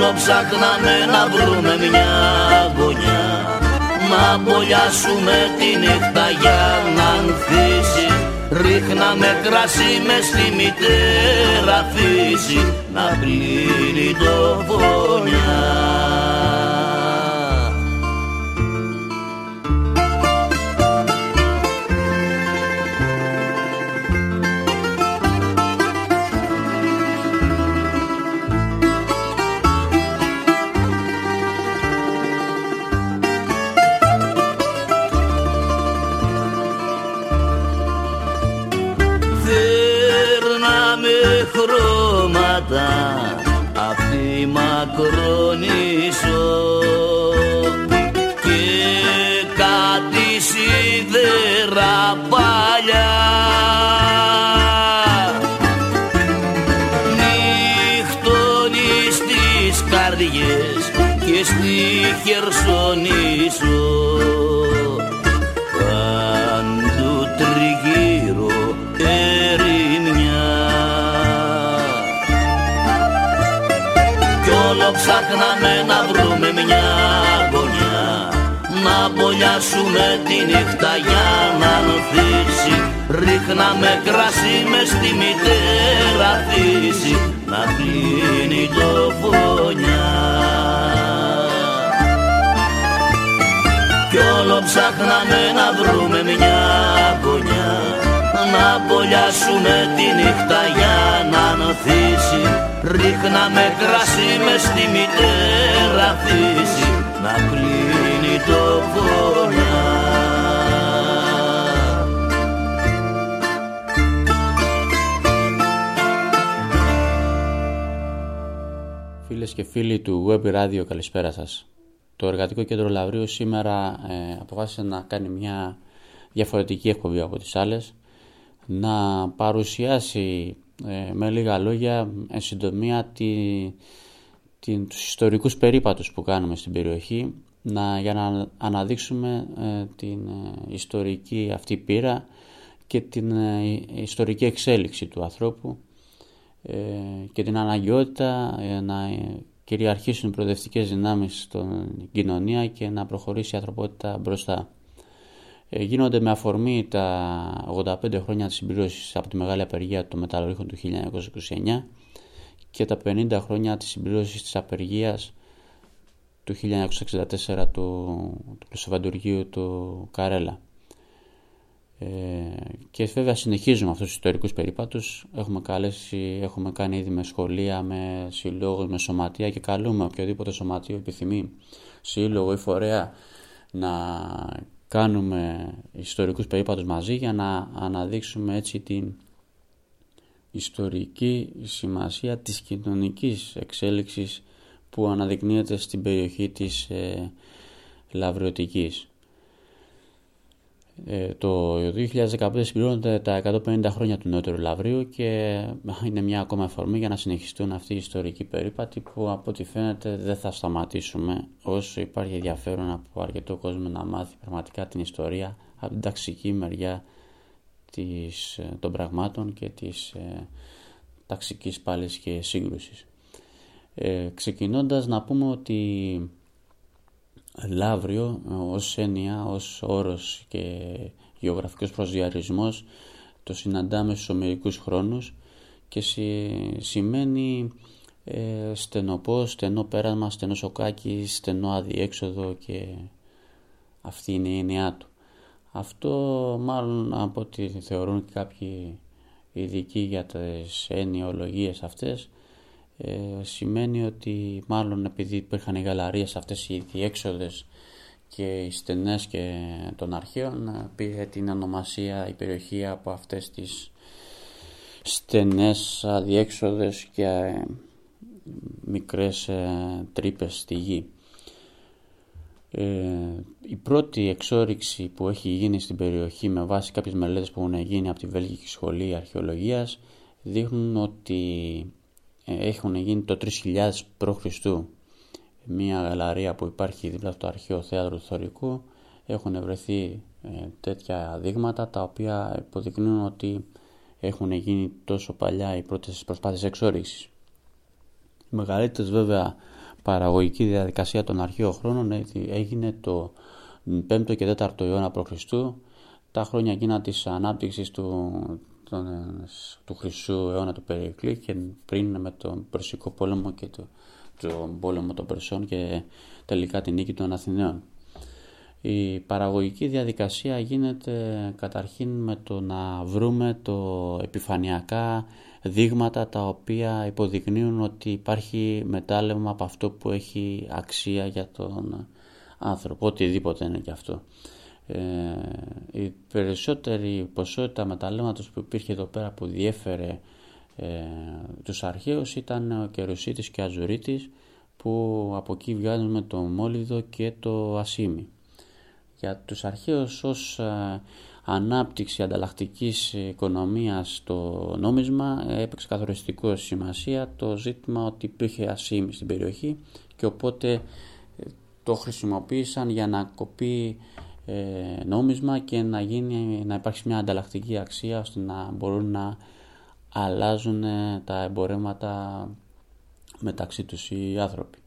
όλο ψάχναμε να βρούμε μια γωνιά να μπολιάσουμε τη νύχτα για να ανθίσει. Ρίχναμε κρασί μες στη μητέρα φύση να πλύνει το φωνιά. Χρώματα απ' τη Μακρονήσο και κάτι σίδερα παλιά. Νύχτωνει στις καρδιές και στη Χερσονήσο παντού τριγύρω ερημιά. Όλο ψάχναμε να βρούμε μια γωνιά να μπολιάσουμε τη νύχτα για να ανθίσει. Ρίχναμε κρασί μες στη μητέρα φύση να πλύνει το φωνιά. Κι όλο ψάχναμε να βρούμε μια γωνιά να μπολιάσουμε τη νύχτα για να ανθίσει. Ρίχναμε κρασί μες στη μητέρα φύση να κλείνει το φωνιά. Φίλες και φίλοι του Web Radio, καλησπέρα σας. Το Εργατικό Κέντρο Λαυρίου σήμερα αποφάσισε να κάνει μια διαφορετική εκπομπή από τις άλλες, να παρουσιάσει με λίγα λόγια εν συντομία τους ιστορικούς περίπατους που κάνουμε στην περιοχή, για να αναδείξουμε την ιστορική αυτή πείρα και την ιστορική εξέλιξη του ανθρώπου και την αναγκαιότητα να κυριαρχήσουν οι προοδευτικές δυνάμεις στην κοινωνία και να προχωρήσει η ανθρωπότητα μπροστά. Γίνονται με αφορμή τα 85 χρόνια της συμπλήρωσης από τη μεγάλη απεργία των μεταλλουργών του 1929 και τα 50 χρόνια της συμπλήρωσης της απεργίας του 1964 του κλεισοβαντουργείου του Καρέλα. Και βέβαια συνεχίζουμε αυτούς τους ιστορικούς περίπατους. Έχουμε κάνει ήδη με σχολεία, με συλλόγους, με σωματεία και καλούμε οποιοδήποτε σωματείο επιθυμεί, σύλλογο ή φορέα, να κάνουμε ιστορικούς περίπατους μαζί για να αναδείξουμε έτσι την ιστορική σημασία της κοινωνικής εξέλιξης που αναδεικνύεται στην περιοχή της Λαυριωτικής. Το 2015 συμπληρώνονται τα 150 χρόνια του νεότερου Λαυρίου και είναι μια ακόμα αφορμή για να συνεχιστούν αυτοί οι ιστορικοί περίπατοι που από ό,τι φαίνεται δεν θα σταματήσουμε όσο υπάρχει ενδιαφέρον από αρκετό κόσμο να μάθει πραγματικά την ιστορία από την ταξική μεριά των πραγμάτων και της ταξικής πάλης και σύγκρουσης. Ξεκινώντας να πούμε ότι Λαύριο ως έννοια, ως όρος και γεωγραφικός προσδιορισμός το συναντάμε στους ομερικούς χρόνους και σημαίνει στενό πέρασμα, στενό σοκάκι, στενό αδιέξοδο και αυτή είναι η έννοιά του. Αυτό μάλλον από ό,τι θεωρούν κάποιοι ειδικοί για τις εννοιολογίες αυτές σημαίνει ότι μάλλον επειδή υπήρχαν οι γαλαρίες αυτές οι διέξοδες και οι στενές και των αρχαίων πήρε την ονομασία η περιοχή από αυτές τις στενές αδιέξοδες και μικρές τρύπες στη γη. Η πρώτη εξόρυξη που έχει γίνει στην περιοχή με βάση κάποιες μελέτες που έχουν γίνει από τη Βέλγικη Σχολή Αρχαιολογίας δείχνουν ότι έχουν γίνει το 3000 π.Χ. Μια γαλαρία που υπάρχει δίπλα στο αρχαίο θέατρο του Θωρικού. Έχουν βρεθεί τέτοια δείγματα τα οποία υποδεικνύουν ότι έχουν γίνει τόσο παλιά οι πρώτες προσπάθειες εξόρυξης. Οι μεγαλύτερες βέβαια παραγωγική διαδικασία των αρχαίων χρόνων έγινε το 5ο και 4ο αιώνα π.Χ., τα χρόνια εκείνα της ανάπτυξης του Χρυσού αιώνα του Περικλή και πριν με τον Περσικό πόλεμο και τον πόλεμο των Περσών και τελικά την νίκη των Αθηναίων. Η παραγωγική διαδικασία γίνεται καταρχήν με το να βρούμε επιφανειακά δείγματα τα οποία υποδεικνύουν ότι υπάρχει μετάλλευμα από αυτό που έχει αξία για τον άνθρωπο, οτιδήποτε είναι και αυτό. Η περισσότερη ποσότητα μεταλλεύματος που υπήρχε εδώ πέρα που διέφερε τους αρχαίους ήταν ο κερουσίτης και αζουρίτης, που από εκεί βγάζουμε το μόλιβδο και το ασίμι. Για τους αρχαίους ως ανάπτυξη ανταλλακτικής οικονομίας στο νόμισμα έπαιξε καθοριστικό σημασία το ζήτημα ότι υπήρχε ασίμι στην περιοχή και οπότε το χρησιμοποίησαν για να κοπεί νόμισμα και να υπάρξει μια ανταλλακτική αξία ώστε να μπορούν να αλλάζουν τα εμπορεύματα μεταξύ τους οι άνθρωποι.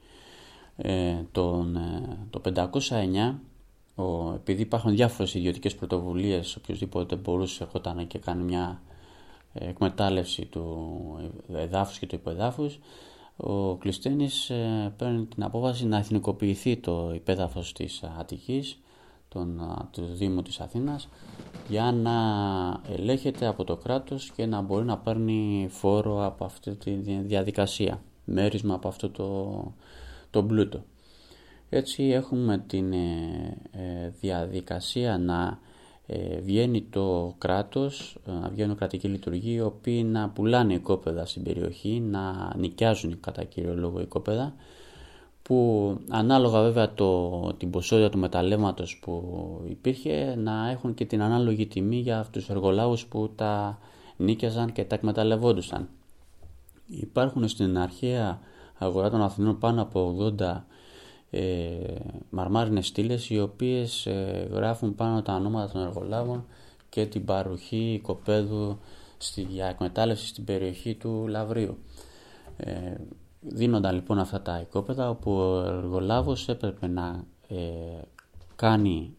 Το 509, επειδή υπάρχουν διάφορες ιδιωτικές πρωτοβουλίες, οποιοδήποτε μπορούσε ερχόταν και κάνει μια εκμετάλλευση του εδάφους και του υποεδάφους, ο Κλεισθένης παίρνει την απόφαση να εθνικοποιηθεί το υπέδαφος της Αττικής, του Δήμου της Αθήνας, για να ελέγχεται από το κράτος και να μπορεί να παίρνει φόρο από αυτή τη διαδικασία, μέρισμα από αυτό το πλούτο. Έτσι έχουμε την διαδικασία να βγαίνει το κράτος, να βγαίνουν κρατικοί λειτουργοί, οι οποίοι να πουλάνε οικόπεδα στην περιοχή, να νοικιάζουν κατά κύριο λόγο οικόπεδα, που ανάλογα βέβαια την ποσότητα του μεταλλεύματος που υπήρχε να έχουν και την ανάλογη τιμή για τους εργολάβους που τα νίκιαζαν και τα εκμεταλλευόντουσαν. Υπάρχουν στην αρχαία αγορά των Αθηνών πάνω από 80 μαρμάρινες στήλες, οι οποίες γράφουν πάνω τα ονόματα των εργολάβων και την παροχή οικοπαίδου για εκμετάλλευση στην περιοχή του Λαυρίου. Δίνονταν λοιπόν αυτά τα οικόπεδα, όπου ο εργολάβος έπρεπε να κάνει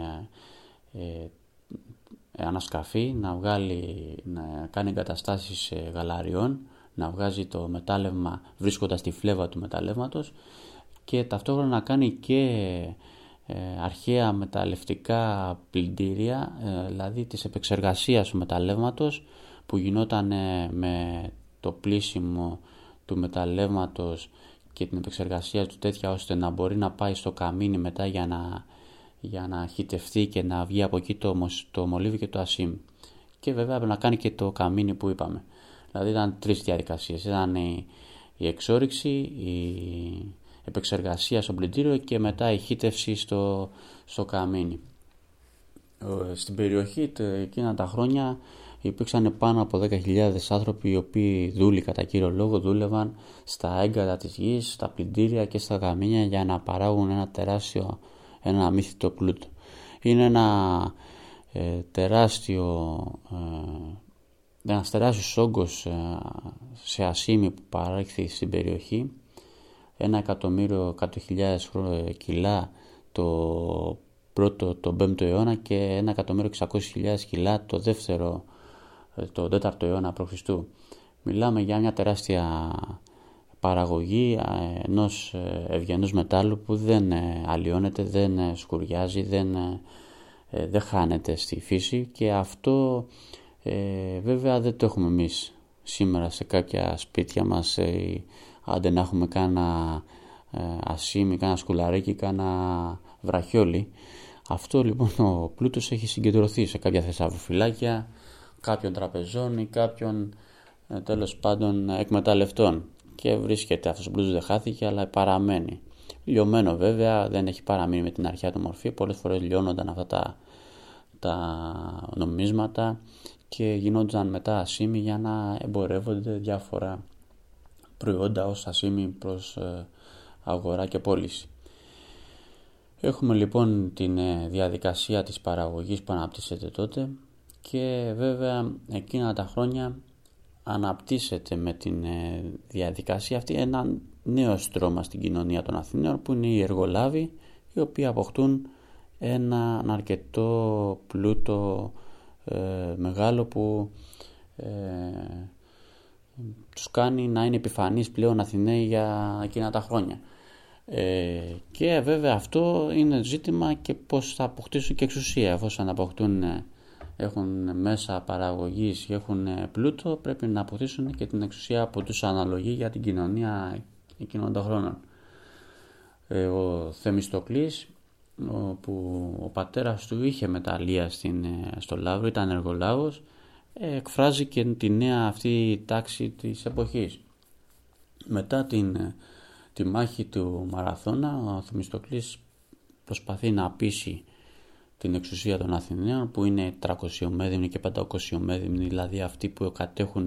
ανασκαφή, να κάνει εγκαταστάσεις γαλαριών, να βγάζει το μετάλλευμα βρίσκοντας τη φλέβα του μεταλλεύματος και ταυτόχρονα να κάνει και αρχαία μεταλλευτικά πλυντήρια, δηλαδή της επεξεργασίας του μεταλλεύματος, που γινόταν με το πλύσιμο του μεταλλεύματος και την επεξεργασία του τέτοια ώστε να μπορεί να πάει στο καμίνι μετά για να χυτευτεί και να βγει από εκεί το μολύβι και το ασίμι. Και βέβαια πρέπει να κάνει και το καμίνι που είπαμε. Δηλαδή ήταν 3 διαδικασίες. Ήταν η εξόρυξη, η επεξεργασία στο πλυντήριο και μετά η χύτευση στο καμίνι. Στην περιοχή εκείνα τα χρόνια υπήρξαν πάνω από 10.000 άνθρωποι, οι οποίοι κατά κύριο λόγο δούλευαν στα έγκατα της γης, στα πλυντήρια και στα καμίνια για να παράγουν ένα αμύθιτο πλούτο. Είναι ένας τεράστιος όγκος σε ασίμι που παρέχθη στην περιοχή, 1.100.000 κιλά το 5ο αιώνα και 1.600.000 κιλά το 4ο αιώνα π.Χ. Μιλάμε για μια τεράστια παραγωγή ενός ευγενούς μετάλλου που δεν αλλοιώνεται, δεν σκουριάζει, δεν χάνεται στη φύση, και αυτό βέβαια δεν το έχουμε εμείς σήμερα σε κάποια σπίτια μας, άντε να έχουμε κάνα ασίμι, κάνα σκουλαρίκι, κάνα βραχιόλι. Αυτό λοιπόν ο πλούτος έχει συγκεντρωθεί σε κάποια θεσσαλοφυλάκια κάποιων τραπεζών ή κάποιων τέλος πάντων εκμεταλλευτών, και βρίσκεται αυτός ο πλούτος, δεν χάθηκε αλλά παραμένει. Λιωμένο βέβαια, δεν έχει παραμείνει με την αρχαία του μορφή. Πολλές φορές λιώνονταν αυτά τα νομίσματα και γινόντουσαν μετά ασίμι για να εμπορεύονται διάφορα προϊόντα ως ασίμι προς αγορά και πώληση. Έχουμε λοιπόν την διαδικασία της παραγωγής που αναπτύσσεται τότε, και βέβαια εκείνα τα χρόνια αναπτύσσεται με την διαδικασία αυτή ένα νέο στρώμα στην κοινωνία των Αθηναίων, που είναι οι εργολάβοι, οι οποίοι αποκτούν έναν αρκετό πλούτο μεγάλο που τους κάνει να είναι επιφανείς πλέον Αθηναίοι για εκείνα τα χρόνια. Και βέβαια αυτό είναι ζήτημα και πώς θα αποκτήσουν και εξουσία. Εφόσον αποκτούν, έχουν μέσα παραγωγής και έχουν πλούτο, πρέπει να αποκτήσουν και την εξουσία που τους αναλογεί για την κοινωνία εκείνων των χρόνων. Ο Θεμιστοκλής, που ο πατέρας του είχε μεταλλεία στο Λαύριο, ήταν εργολάβος, εκφράζει και τη νέα αυτή τάξη της εποχής. Μετά τη μάχη του Μαραθώνα, ο Θεμιστοκλής προσπαθεί να πείσει την εξουσία των Αθηναίων, που είναι 300 και 500, δηλαδή αυτοί που κατέχουν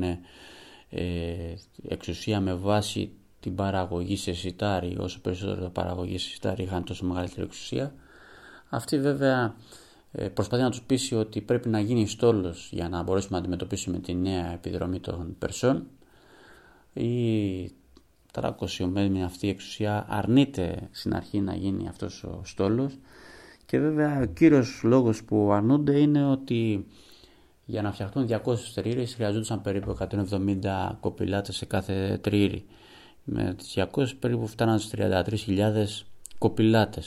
εξουσία με βάση την παραγωγή σε σιτάρι. Όσο περισσότερο παραγωγή σε σιτάρι είχαν, τόσο μεγαλύτερη εξουσία. Αυτοί βέβαια προσπαθεί να τους πείσει ότι πρέπει να γίνει στόλος για να μπορέσουμε να αντιμετωπίσουμε τη νέα επιδρομή των Περσών. Η 300 αυτή η εξουσία αρνείται στην αρχή να γίνει αυτός ο στόλος, και βέβαια ο κύριος λόγος που αρνούνται είναι ότι για να φτιαχτούν 200 τριήρες χρειαζόντουσαν περίπου 170 κοπηλάτες σε κάθε τριήρη. Με τις 200 περίπου φτάναν στις 33.000 κοπηλάτες.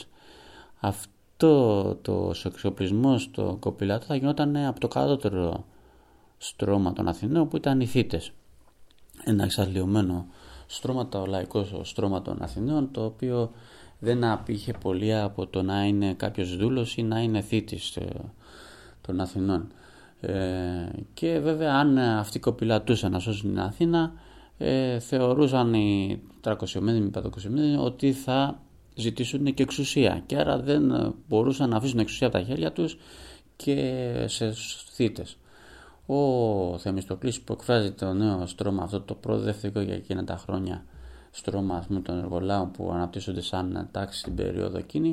Το εξοπλισμός των κοπηλάτων θα γινόταν από το κατώτερο στρώμα των Αθηναίων, που ήταν οι θύτες. Ένα εξαλειωμένο στρώμα, το λαϊκό στρώμα των Αθηναίων, το οποίο δεν απήχε πολύ από το να είναι κάποιος δούλος ή να είναι θύτης των Αθηνών. Και βέβαια αν αυτοί κοπηλατούσαν να σώσουν την Αθήνα, θεωρούσαν οι 300 ότι θα ζητήσουν και εξουσία, και άρα δεν μπορούσαν να αφήσουν εξουσία από τα χέρια τους και σε θύτες. Ο Θεμιστοκλής, που εκφράζει το νέο στρώμα, αυτό το προοδευτικό για εκείνα τα χρόνια στρώμα των εργολάβων που αναπτύσσονται σαν τάξη στην περίοδο εκείνη,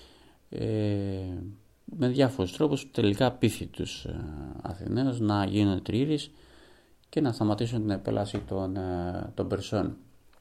με διάφορους τρόπους τελικά πείθει τους Αθηναίους να γίνουν τριήρεις και να σταματήσουν την επέλαση των Περσών.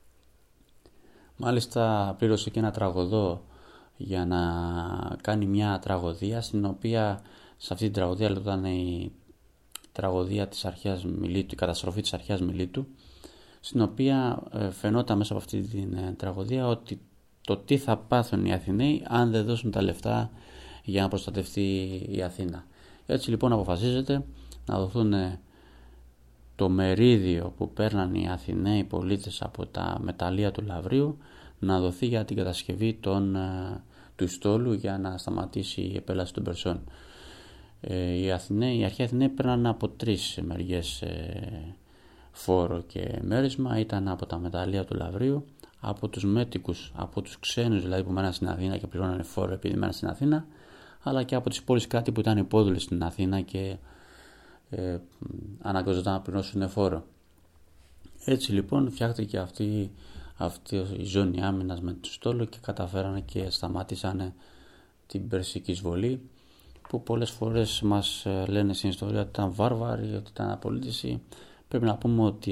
Μάλιστα πλήρωσε και ένα τραγωδό για να κάνει μια τραγωδία, στην οποία σε αυτή την τραγωδία ήταν η τραγωδία της αρχαίας Μιλήτου, η καταστροφή της αρχαίας Μιλήτου, στην οποία φαινόταν μέσα από αυτή την τραγωδία ότι το τι θα πάθουν οι Αθηναίοι αν δεν δώσουν τα λεφτά για να προστατευτεί η Αθήνα. Έτσι λοιπόν αποφασίζεται να δοθούν το μερίδιο που παίρναν οι Αθηναίοι πολίτες από τα μεταλλεία του Λαυρίου, να δοθεί για την κατασκευή του στόλου για να σταματήσει η επέλαση των Περσών. Οι αρχαίοι Αθηναίοι παίρναν από τρεις μεριές φόρο και μέρισμα. Ήταν από τα μεταλλεία του Λαυρίου, από τους μέτικους, από τους ξένους δηλαδή που μέναν στην Αθήνα και πληρώνανε φόρο επειδή μέναν στην Αθήνα, αλλά και από τις πόλεις κράτη που ήταν υπόδουλοι στην Αθήνα και αναγκαζόταν να πληρώσουν φόρο. Έτσι λοιπόν φτιάχτηκε αυτή η ζώνη άμυνας με το στόλο και καταφέρανε και σταμάτησαν την Περσική εισβολή, που πολλές φορές μας λένε στην ιστορία ότι ήταν βάρβαροι, ότι ήταν απολύτηση. Πρέπει να πούμε ότι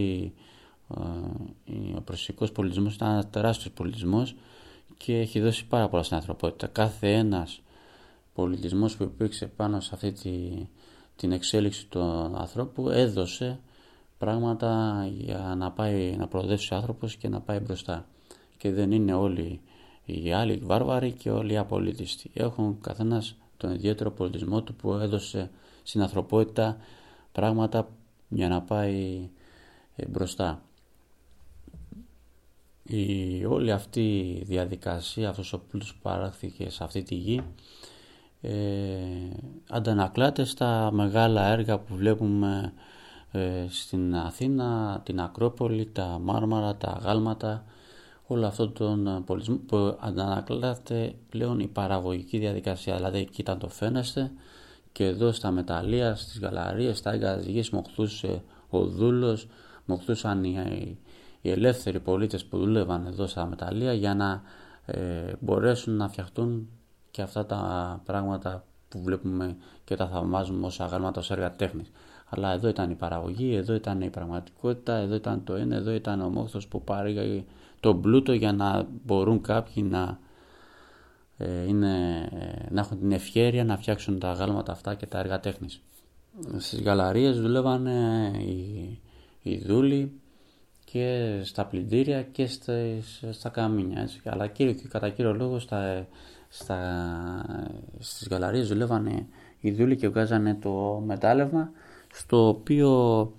ο περσικός πολιτισμός ήταν ένας τεράστιος πολιτισμός και έχει δώσει πάρα πολλά στην ανθρωπότητα. Κάθε ένας πολιτισμός που υπήρξε πάνω σε αυτή την εξέλιξη του ανθρώπου έδωσε πράγματα για να προοδεύσει ο άνθρωπος και να πάει μπροστά. Και δεν είναι όλοι οι άλλοι βάρβαροι και όλοι οι απολύτιστοι. Έχουν καθένας τον ιδιαίτερο πολιτισμό του που έδωσε στην ανθρωπότητα πράγματα για να πάει μπροστά. Όλη αυτή η διαδικασία, αυτός ο πλούτος που παράχθηκε σε αυτή τη γη, αντανακλάται στα μεγάλα έργα που βλέπουμε στην Αθήνα, την Ακρόπολη, τα Μάρμαρα, τα Γάλματα, όλο αυτό τον πολιτισμό που αντανακλάται πλέον η παραγωγική διαδικασία. Δηλαδή εκεί ήταν το φαίνεστε, και εδώ στα μεταλλεία, στις γαλαρίες, στα έγκατα της γης μοχθούσε ο δούλος, μοχθούσαν οι ελεύθεροι πολίτες που δούλευαν εδώ στα μεταλλεία για να μπορέσουν να φτιαχτούν και αυτά τα πράγματα που βλέπουμε και τα θαυμάζουμε ως αγάλματα, ως έργα τέχνης. Αλλά εδώ ήταν η παραγωγή, εδώ ήταν η πραγματικότητα, εδώ ήταν το ένα, εδώ ήταν ο μόχθος που παρήγαγε τον πλούτο για να μπορούν κάποιοι να έχουν την ευχέρεια να φτιάξουν τα αγάλματα αυτά και τα έργα τέχνης. Στις γαλαρίες δουλεύαν οι δούλοι και στα πλυντήρια και στα καμίνια, έτσι. Αλλά κατά κύριο λόγο στις γαλαρίες δουλεύαν οι δούλοι και βγάζανε το μετάλλευμα, στο οποίο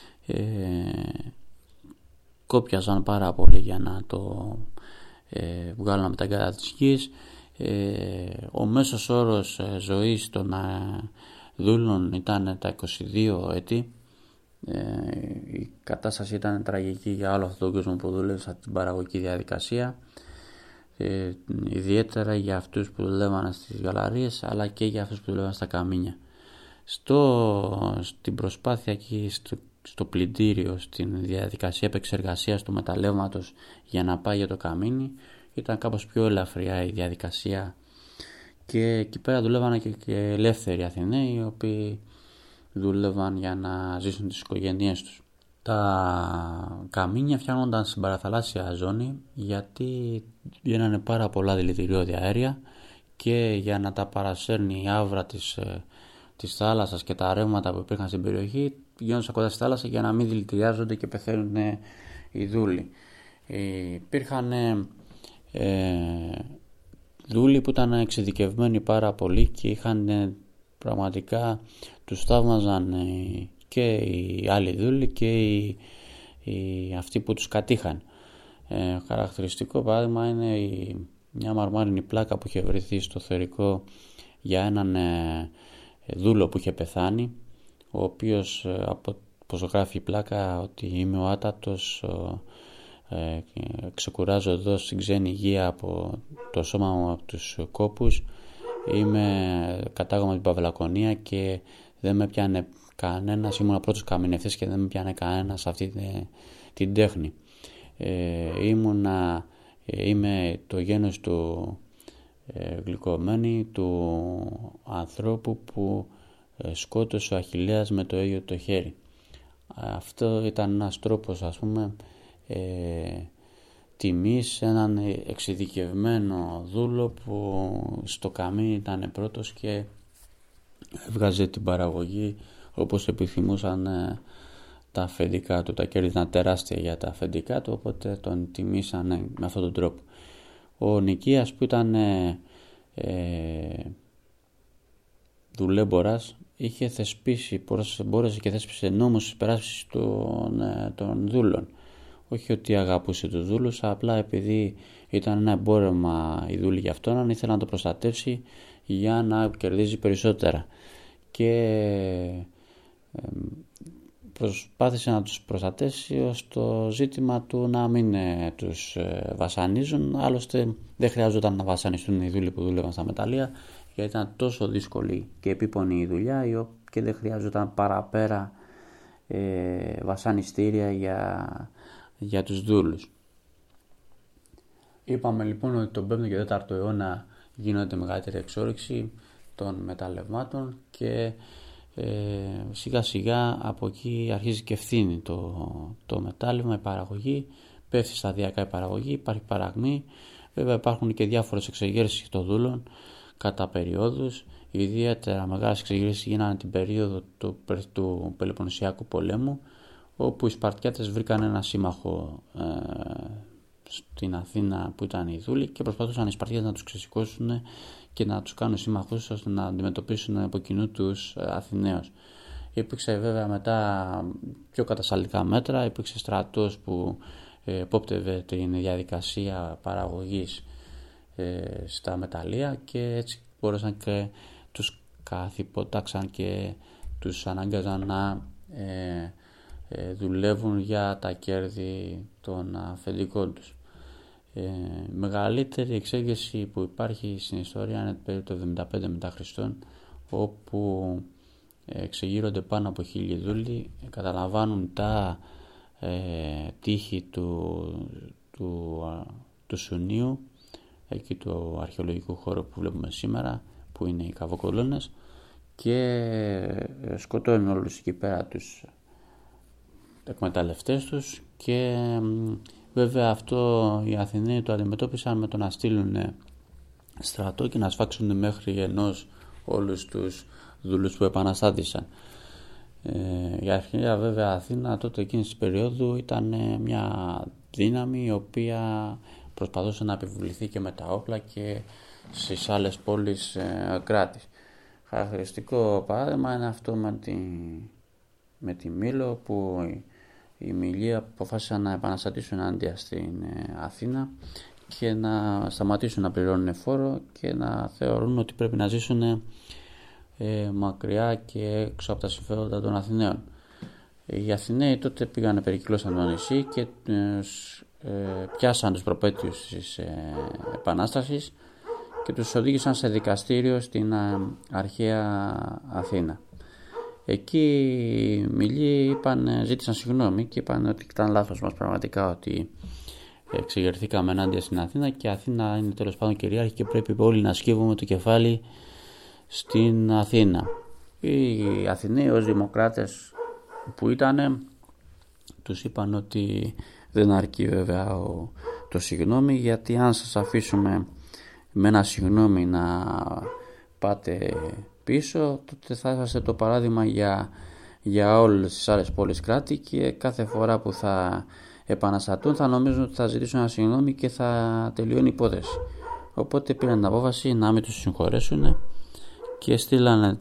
κόπιαζαν πάρα πολύ για να το βγάλουν με τα αγκάθια της γης. Ο μέσος όρος ζωής των δούλων ήταν τα 22 έτη. Η κατάσταση ήταν τραγική για όλο αυτόν τον κόσμο που δούλευε την παραγωγική διαδικασία, ιδιαίτερα για αυτούς που δουλεύαν στις γαλαρίες, αλλά και για αυτούς που δουλεύαν στα καμίνια. Στην προσπάθεια εκεί στο πλυντήριο, στην διαδικασία επεξεργασίας του μεταλλεύματος για να πάει για το καμίνι, ήταν κάπως πιο ελαφριά η διαδικασία, και εκεί πέρα δουλεύαν και ελεύθεροι Αθηναίοι, οι οποίοι δούλευαν για να ζήσουν τις οικογένειές τους. Τα καμίνια φτιάχνονταν στην παραθαλάσσια ζώνη, γιατί γίνανε πάρα πολλά δηλητηριώδη αέρια, και για να τα παρασέρνει η άβρα της θάλασσας και τα ρεύματα που υπήρχαν στην περιοχή, γίνονταν κοντά στη θάλασσα για να μην δηλητηριάζονται και πεθαίνουν οι δούλοι. Υπήρχαν δούλοι που ήταν εξειδικευμένοι πάρα πολύ και είχαν πραγματικά, τους θαύμαζαν και οι άλλοι δούλοι και αυτοί που τους κατήχαν. Χαρακτηριστικό παράδειγμα είναι μια μαρμάρινη πλάκα που είχε βρεθεί στο Θερικό για έναν δούλο που είχε πεθάνει, ο οποίος, όπως γράφει η πλάκα, ότι είμαι ο άτατος, ξεκουράζω εδώ στην ξένη γη από το σώμα μου, από τους κόπους, κατάγομαι την Παυλακονία και δεν με πιάνε κανένας, ήμουν ο πρώτος καμινευτής και δεν με πιάνε κανένας αυτή την τέχνη. Είμαι το γένος του γλυκωμένη, του ανθρώπου που σκότωσε ο Αχιλλέας με το ίδιο το χέρι. Αυτό ήταν ένας τρόπος, ας πούμε, τιμής έναν εξειδικευμένο δούλο που στο καμίνι ήταν πρώτος και έβγαζε την παραγωγή όπως επιθυμούσαν τα αφεντικά του. Τα κέρδη ήταν τεράστια για τα αφεντικά του, οπότε τον τιμήσαν με αυτόν τον τρόπο. Ο Νικίας, που ήταν δουλέμπορας, είχε μπόρεσε και θέσπισε νόμους υπεράσπισης των δούλων. Όχι ότι αγαπούσε τους δούλους, απλά επειδή ήταν ένα εμπόρευμα οι δούλοι για αυτόν, ήθελε να το προστατεύσει για να κερδίζει περισσότερα. Και προσπάθησε να τους προστατεύσει ως το ζήτημα του να μην τους βασανίζουν. Άλλωστε δεν χρειάζονταν να βασανιστούν οι δούλοι που δούλευαν στα μεταλλεία, γιατί ήταν τόσο δύσκολη και επίπονη η δουλειά, και δεν χρειάζονταν παραπέρα βασανιστήρια για τους δούλους. Είπαμε λοιπόν ότι τον 5ο και 4ο αιώνα γίνεται μεγαλύτερη εξόρυξη των μεταλλευμάτων, και σιγά σιγά από εκεί αρχίζει και ευθύνει το μετάλλευμα, η παραγωγή, πέφτει σταδιακά η παραγωγή, υπάρχει παραγμή. Βέβαια υπάρχουν και διάφορες εξεγέρσεις των δούλων κατά περιόδους. Ιδιαίτερα μεγάλες εξεγέρσεις γίνανε την περίοδο του Πελοποννησιακού πολέμου, όπου οι Σπαρτιάτες βρήκαν ένα σύμμαχο στην Αθήνα που ήταν οι δούλοι, και προσπαθούσαν οι Σπαρτιάτες να τους ξεσηκώσουν και να τους κάνουν σύμμαχους, ώστε να αντιμετωπίσουν από κοινού τους Αθηναίους. Υπήρξε βέβαια μετά πιο κατασταλτικά μέτρα, υπήρξε στρατός που επόπτευε την διαδικασία παραγωγής στα μεταλλεία, και έτσι μπόρεσαν και τους καθυποτάξαν και τους ανάγκαζαν να δουλεύουν για τα κέρδη των αφεντικών τους. Μεγαλύτερη εξέγερση που υπάρχει στην ιστορία είναι περίπου το 75 μετά Χριστόν, όπου εξεγείρονται πάνω από 1000 δούλοι, καταλαμβάνουν τα τείχη του Σουνίου, εκεί του αρχαιολογικού χώρου που βλέπουμε σήμερα, που είναι οι Καβοκολώνες, και σκοτώνουν όλους εκεί πέρα τους εκμεταλλευτές τους, και Βέβαια αυτό οι Αθηναίοι το αντιμετώπισαν με το να στείλουν στρατό και να σφάξουν μέχρι ενός όλους τους δούλους που επαναστάτησαν. Η αρχαία βέβαια Αθήνα τότε εκείνης της περίοδου ήταν μια δύναμη η οποία προσπαθούσε να επιβληθεί και με τα όπλα και στις άλλες πόλεις κράτη. Χαρακτηριστικό παράδειγμα είναι αυτό με τη Μήλο, που οι Μιλοί αποφάσισαν να επαναστατήσουν ενάντια στην Αθήνα και να σταματήσουν να πληρώνουν φόρο και να θεωρούν ότι πρέπει να ζήσουν μακριά και έξω από τα συμφέροντα των Αθηναίων. Οι Αθηναίοι τότε πήγαν, περικυκλώσαν το νησί και πιάσαν τους προπέτειους της Επανάστασης και τους οδήγησαν σε δικαστήριο στην αρχαία Αθήνα. Εκεί οι Μιλοί ζήτησαν συγγνώμη και είπαν ότι ήταν λάθος μας πραγματικά, ότι εξεγερθήκαμε ενάντια στην Αθήνα και η Αθήνα είναι τέλος πάντων κυρίαρχη και πρέπει όλοι να σκύβουμε το κεφάλι στην Αθήνα. Οι Αθηναίοι ως δημοκράτες που ήταν, τους είπαν ότι δεν αρκεί βέβαια το συγγνώμη, γιατί αν σας αφήσουμε με ένα συγγνώμη να πάτε πίσω, τότε θα είσαστε το παράδειγμα για όλες τις άλλες πόλεις κράτη και κάθε φορά που θα επαναστατούν θα νομίζουν ότι θα ζητήσουν ένα συγγνώμη και θα τελειώνει η υπόθεση. Οπότε πήραν την απόφαση να μην τους συγχωρέσουν και στείλανε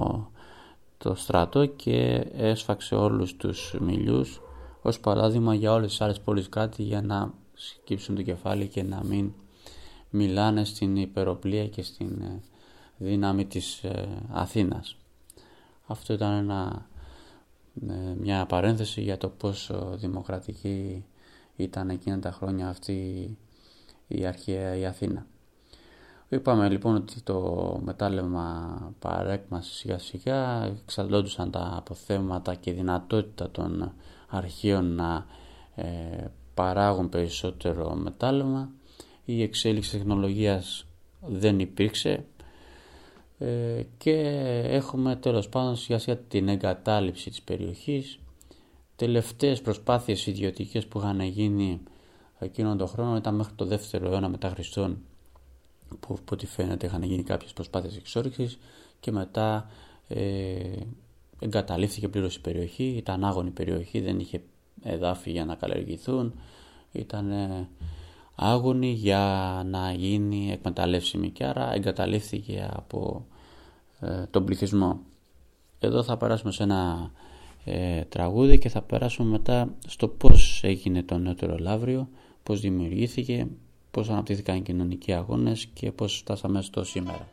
το στρατό και έσφαξε όλους τους Μιλιούς ως παράδειγμα για όλες τις άλλες πόλεις κράτη, για να σκύψουν το κεφάλι και να μην μιλάνε στην υπεροπλία και στην δύναμη της Αθήνας. Αυτό ήταν μια παρένθεση για το πόσο δημοκρατική ήταν εκείνα τα χρόνια αυτή η αρχαία η Αθήνα. Είπαμε λοιπόν ότι το μετάλλευμα παρέκμασε σιγά σιγά, εξαντλώντουσαν τα αποθέματα και η δυνατότητα των αρχαίων να παράγουν περισσότερο μετάλλευμα. Η εξέλιξη τεχνολογίας δεν υπήρξε και έχουμε τέλος πάντων σιγά σιγά την εγκατάλειψη της περιοχής. Τελευταίες προσπάθειες ιδιωτικές που είχαν γίνει εκείνον τον χρόνο ήταν μέχρι το 2ο αιώνα μετά Χριστόν, που από ό,τι φαίνεται είχαν γίνει κάποιες προσπάθειες εξόρυξης και μετά εγκαταλείφθηκε πλήρως η περιοχή. Ήταν άγωνη περιοχή, δεν είχε εδάφη για να καλλιεργηθούν, ήταν άγωνη για να γίνει εκμεταλλεύσιμη και άρα εγκαταλείφθηκε από τον πληθυσμό. Εδώ θα περάσουμε σε ένα τραγούδι και θα περάσουμε μετά στο πώς έγινε το νεότερο Λαύριο, πώς δημιουργήθηκε, πώς αναπτύχθηκαν οι κοινωνικοί αγώνες και πώς φτάσαμε στο σήμερα.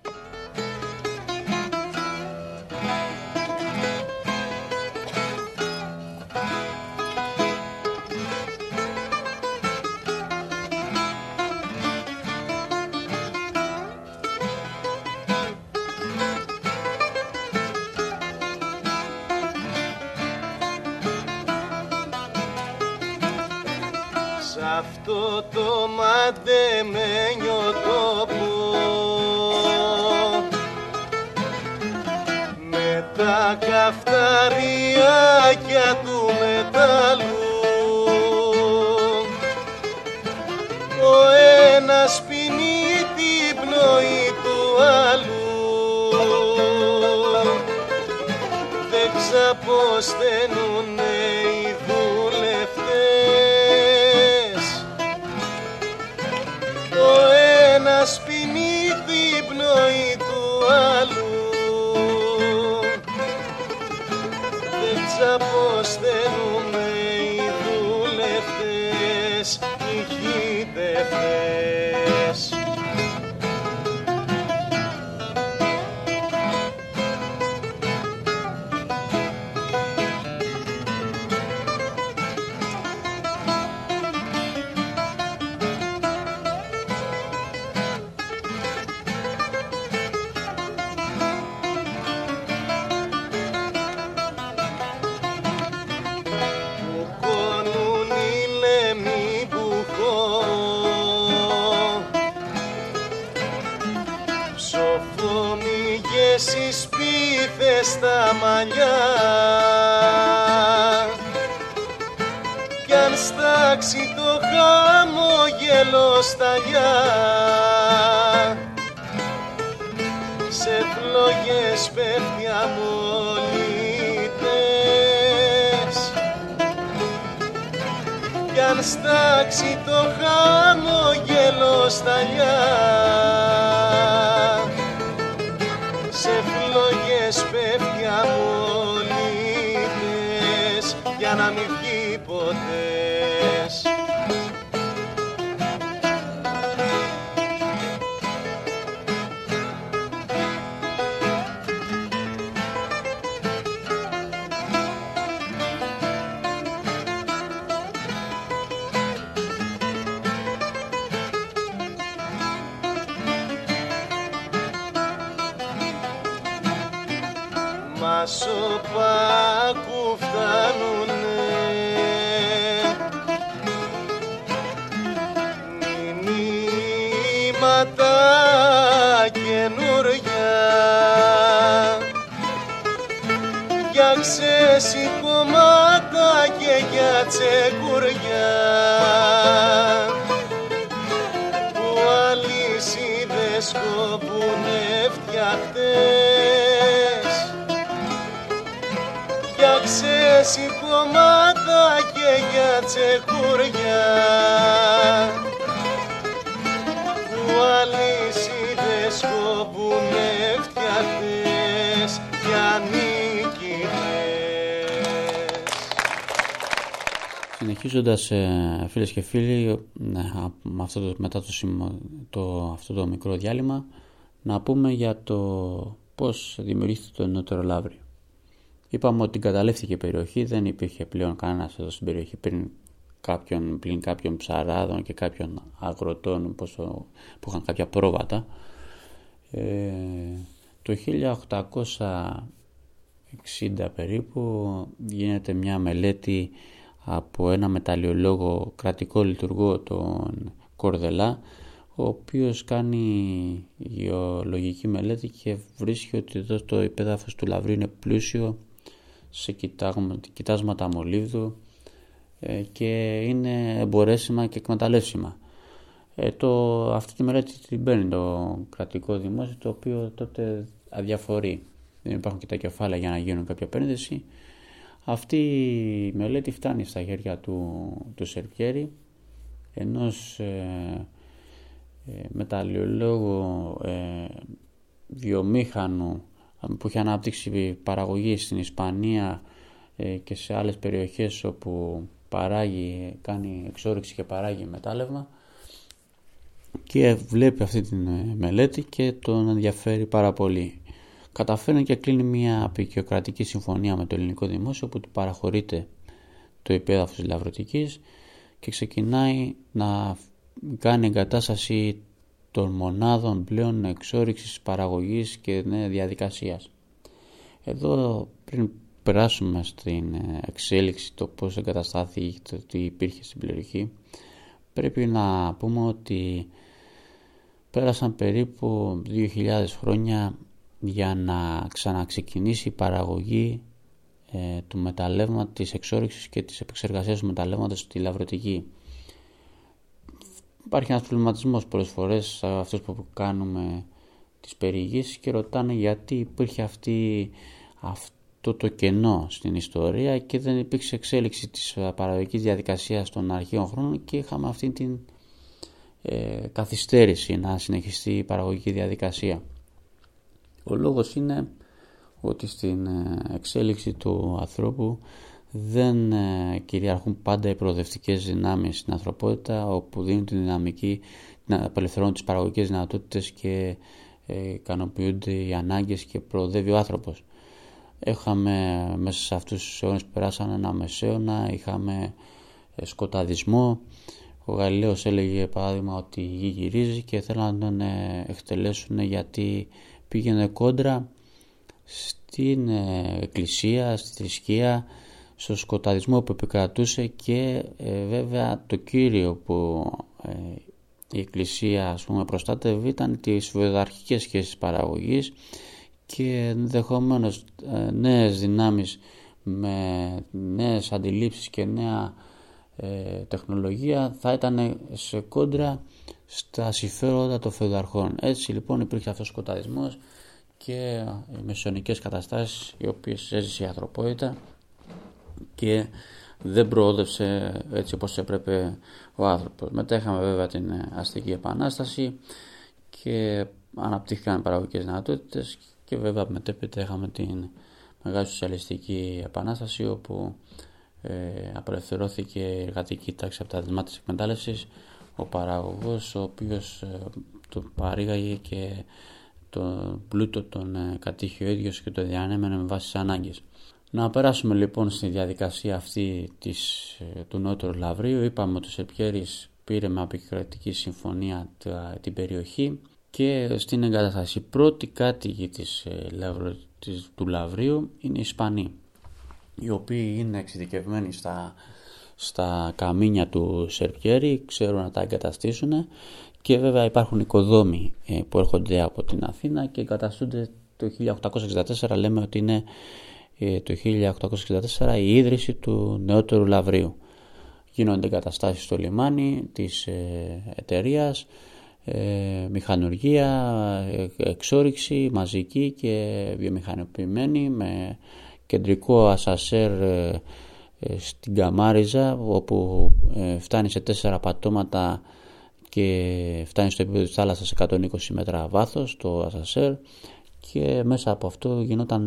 Αυτό το μαντεμένιο τόπο με τα καυταριάκια του μετάλλου, ο ένας πίνει την πνοή του άλλου, δεν ξαποσταίνουνε οι δουλευτές, ο ένας πίνει την πνοή του άλλου, δεν ξαποσταίνουνε οι δουλευτές, οι γητευτές. Ψοφομίγες πίθες στα μαλλιά κι αν στάξει το χαμόγελο σταλιά, σε φλόγες πέφτει αμολύτες, κι αν στάξει το χαμόγελο σταλιά, σε φλόγες πέφτει αμολύτες, για να μην βγει ποτέ. Μασοπάκου φτάνουνε μηνύματα καινούρια, για ξεσηκώματα και για τσεκουριά, που αλυσίδες κόπουνε φτιαχτές, για ξεσηκώματα και για τσεκουριά, που αλυσίδες κόπουνε φτιαχτές για νικητές. Συνεχίζοντας, φίλες και φίλοι, με μετά αυτό το μικρό διάλειμμα, να πούμε για το πώς δημιουργήθηκε το νεότερο Λαύριο. Είπαμε ότι εγκαταλείφθηκε η περιοχή, δεν υπήρχε πλέον κανένας εδώ στην περιοχή πλην κάποιων ψαράδων και κάποιων αγροτών που είχαν κάποια πρόβατα. Το 1860 περίπου γίνεται μια μελέτη από ένα μεταλλιολόγο κρατικό λειτουργό, τον Κορδελά, ο οποίος κάνει γεωλογική μελέτη και βρίσκει ότι εδώ το υπέδαφος του Λαυρίου είναι πλούσιο σε κοιτάσματα μολύβδου και είναι εμπορέσιμα και εκμεταλλεύσιμα. Αυτή τη μελέτη την παίρνει το κρατικό δημόσιο, το οποίο τότε αδιαφορεί. Δεν υπάρχουν και τα κεφάλαια για να γίνουν κάποια επένδυση. Αυτή η μελέτη φτάνει στα χέρια του Σερπιέρη, ενός μεταλλιολόγου βιομήχανου που έχει ανάπτυξη παραγωγή στην Ισπανία και σε άλλες περιοχές όπου κάνει εξόρυξη και παράγει μετάλλευμα, και βλέπει αυτή τη μελέτη και τον ενδιαφέρει πάρα πολύ. Καταφέρνει και κλείνει μια απεικιοκρατική συμφωνία με το ελληνικό δημόσιο που του παραχωρείται το υπέδαφος της Λαυρωτικής και ξεκινάει να κάνει εγκατάσταση των μονάδων πλέον εξόρυξης, παραγωγής και διαδικασίας. Εδώ, πριν περάσουμε στην εξέλιξη, το πώς εγκαταστάθηκε, το τι υπήρχε στην περιοχή, πρέπει να πούμε ότι πέρασαν περίπου 2.000 χρόνια για να ξαναξεκινήσει η παραγωγή του μεταλλεύματος, της εξόρυξης και της επεξεργασίας του μεταλλεύματος στη Λαυρωτική. Υπάρχει ένας προβληματισμός πολλές φορές αυτός που κάνουμε τις περιηγήσεις και ρωτάνε γιατί υπήρχε αυτό το κενό στην ιστορία και δεν υπήρξε εξέλιξη της παραγωγικής διαδικασίας των αρχαίων χρόνων και είχαμε αυτή την καθυστέρηση να συνεχιστεί η παραγωγική διαδικασία. Ο λόγος είναι ότι στην εξέλιξη του ανθρώπου δεν κυριαρχούν πάντα οι προοδευτικές δυνάμεις στην ανθρωπότητα, όπου δίνουν τη δυναμική, απελευθερώνουν τις παραγωγικές δυνατότητες και ικανοποιούνται οι ανάγκες και προοδεύει ο άνθρωπος. Είχαμε μέσα σε αυτούς τους αιώνες που περάσαν ένα μεσαίωνα, είχαμε σκοταδισμό. Ο Γαλιλαίος έλεγε παράδειγμα ότι η γη γυρίζει και θέλαν να τον εκτελέσουν γιατί πήγαινε κόντρα στην εκκλησία, στη θρησκεία, στο σκοταδισμό που επικρατούσε και βέβαια το κύριο που η εκκλησία προστάτευε ήταν τις φεουδαρχικές σχέσεις παραγωγής και ενδεχομένως νέες δυνάμεις με νέες αντιλήψεις και νέα τεχνολογία θα ήταν σε κόντρα στα συμφέροντα των φεουδαρχών. Έτσι λοιπόν υπήρχε αυτός ο σκοταδισμός και οι μεσαιωνικές καταστάσεις οι οποίες έζησε η ανθρωπότητα και δεν προόδευσε έτσι όπως έπρεπε ο άνθρωπος. Μετά είχαμε βέβαια την αστική επανάσταση και αναπτύχθηκαν οι παραγωγικές δυνατότητες και βέβαια μετέπειτα είχαμε την μεγάλη σοσιαλιστική επανάσταση όπου απελευθερώθηκε η εργατική τάξη από τα δεσμά της εκμετάλλευσης, ο παραγωγός ο οποίος το παρήγαγε και τον πλούτο τον κατήχε ο ίδιος και το διανέμενε με βάση τις ανάγκες. Να περάσουμε λοιπόν στη διαδικασία αυτή του Νεότερου Λαυρίου. Είπαμε ότι ο Σερπιέρης πήρε με αποκρατική συμφωνία την περιοχή και στην εγκατάσταση. Οι πρώτοι κάτοικοι του Λαυρίου είναι οι Ισπανοί, οι οποίοι είναι εξειδικευμένοι στα καμίνια του Σερπιέρη, ξέρουν να τα εγκαταστήσουν και βέβαια υπάρχουν οικοδόμοι που έρχονται από την Αθήνα και εγκαταστούνται το 1864. Λέμε ότι είναι το 1864 η ίδρυση του Νεότερου Λαυρίου. Γίνονται εγκαταστάσεις στο λιμάνι της εταιρείας, μηχανουργία, εξόρυξη μαζική και βιομηχανοποιημένη με κεντρικό ασασέρ στην Καμάριζα όπου φτάνει σε 4 πατώματα και φτάνει στο επίπεδο της θάλασσας 120 μέτρα βάθος το ασασέρ και μέσα από αυτό γινόταν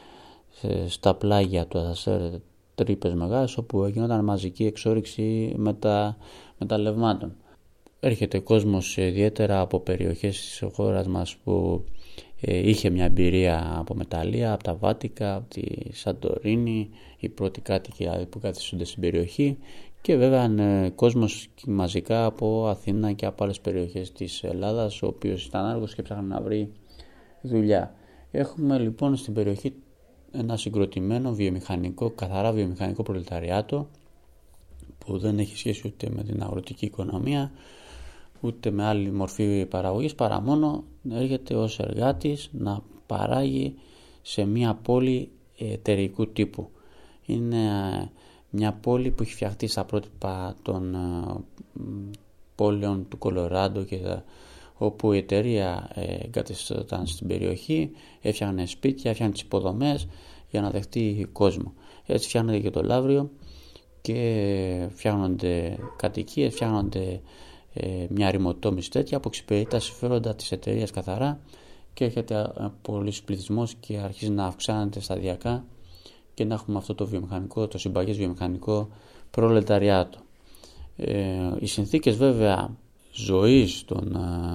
στα πλάγια του ασασέρ τρύπες μεγάλες όπου γινόταν μαζική εξόρυξη μεταλλευμάτων. Έρχεται κόσμος ιδιαίτερα από περιοχές της χώρας μας που είχε μια εμπειρία από μεταλλεία, από τα Βάτικα, από τη Σαντορίνη, οι πρώτοι κάτοικοι που καθίσονται στην περιοχή και βέβαια κόσμος μαζικά από Αθήνα και από άλλες περιοχές της Ελλάδας ο οποίος ήταν άργος και ψάχνει να βρει δουλειά. Έχουμε λοιπόν στην περιοχή ένα συγκροτημένο καθαρά βιομηχανικό προλεταριάτο που δεν έχει σχέση ούτε με την αγροτική οικονομία ούτε με άλλη μορφή παραγωγής παρά μόνο έρχεται ως εργάτης να παράγει σε μια πόλη εταιρικού τύπου. Είναι μια πόλη που έχει φτιαχτεί στα πρότυπα των πόλεων του Κολοράντο όπου η εταιρεία εγκαταστάταν στην περιοχή, έφτιαχνε σπίτια, έφτιαχνε τις υποδομές για να δεχτεί κόσμο. Έτσι φτιάχνεται και το Λαύριο και φτιάχνονται κατοικίες, φτιάχνονται μια ρημοτόμηση τέτοια που εξυπηρετεί τα συμφέροντα της εταιρείας καθαρά και έρχεται πολλής πληθυσμός και αρχίζει να αυξάνεται σταδιακά και να έχουμε αυτό το συμπαγές βιομηχανικό προλεταριάτο. Οι συνθήκες βέβαια ζωής των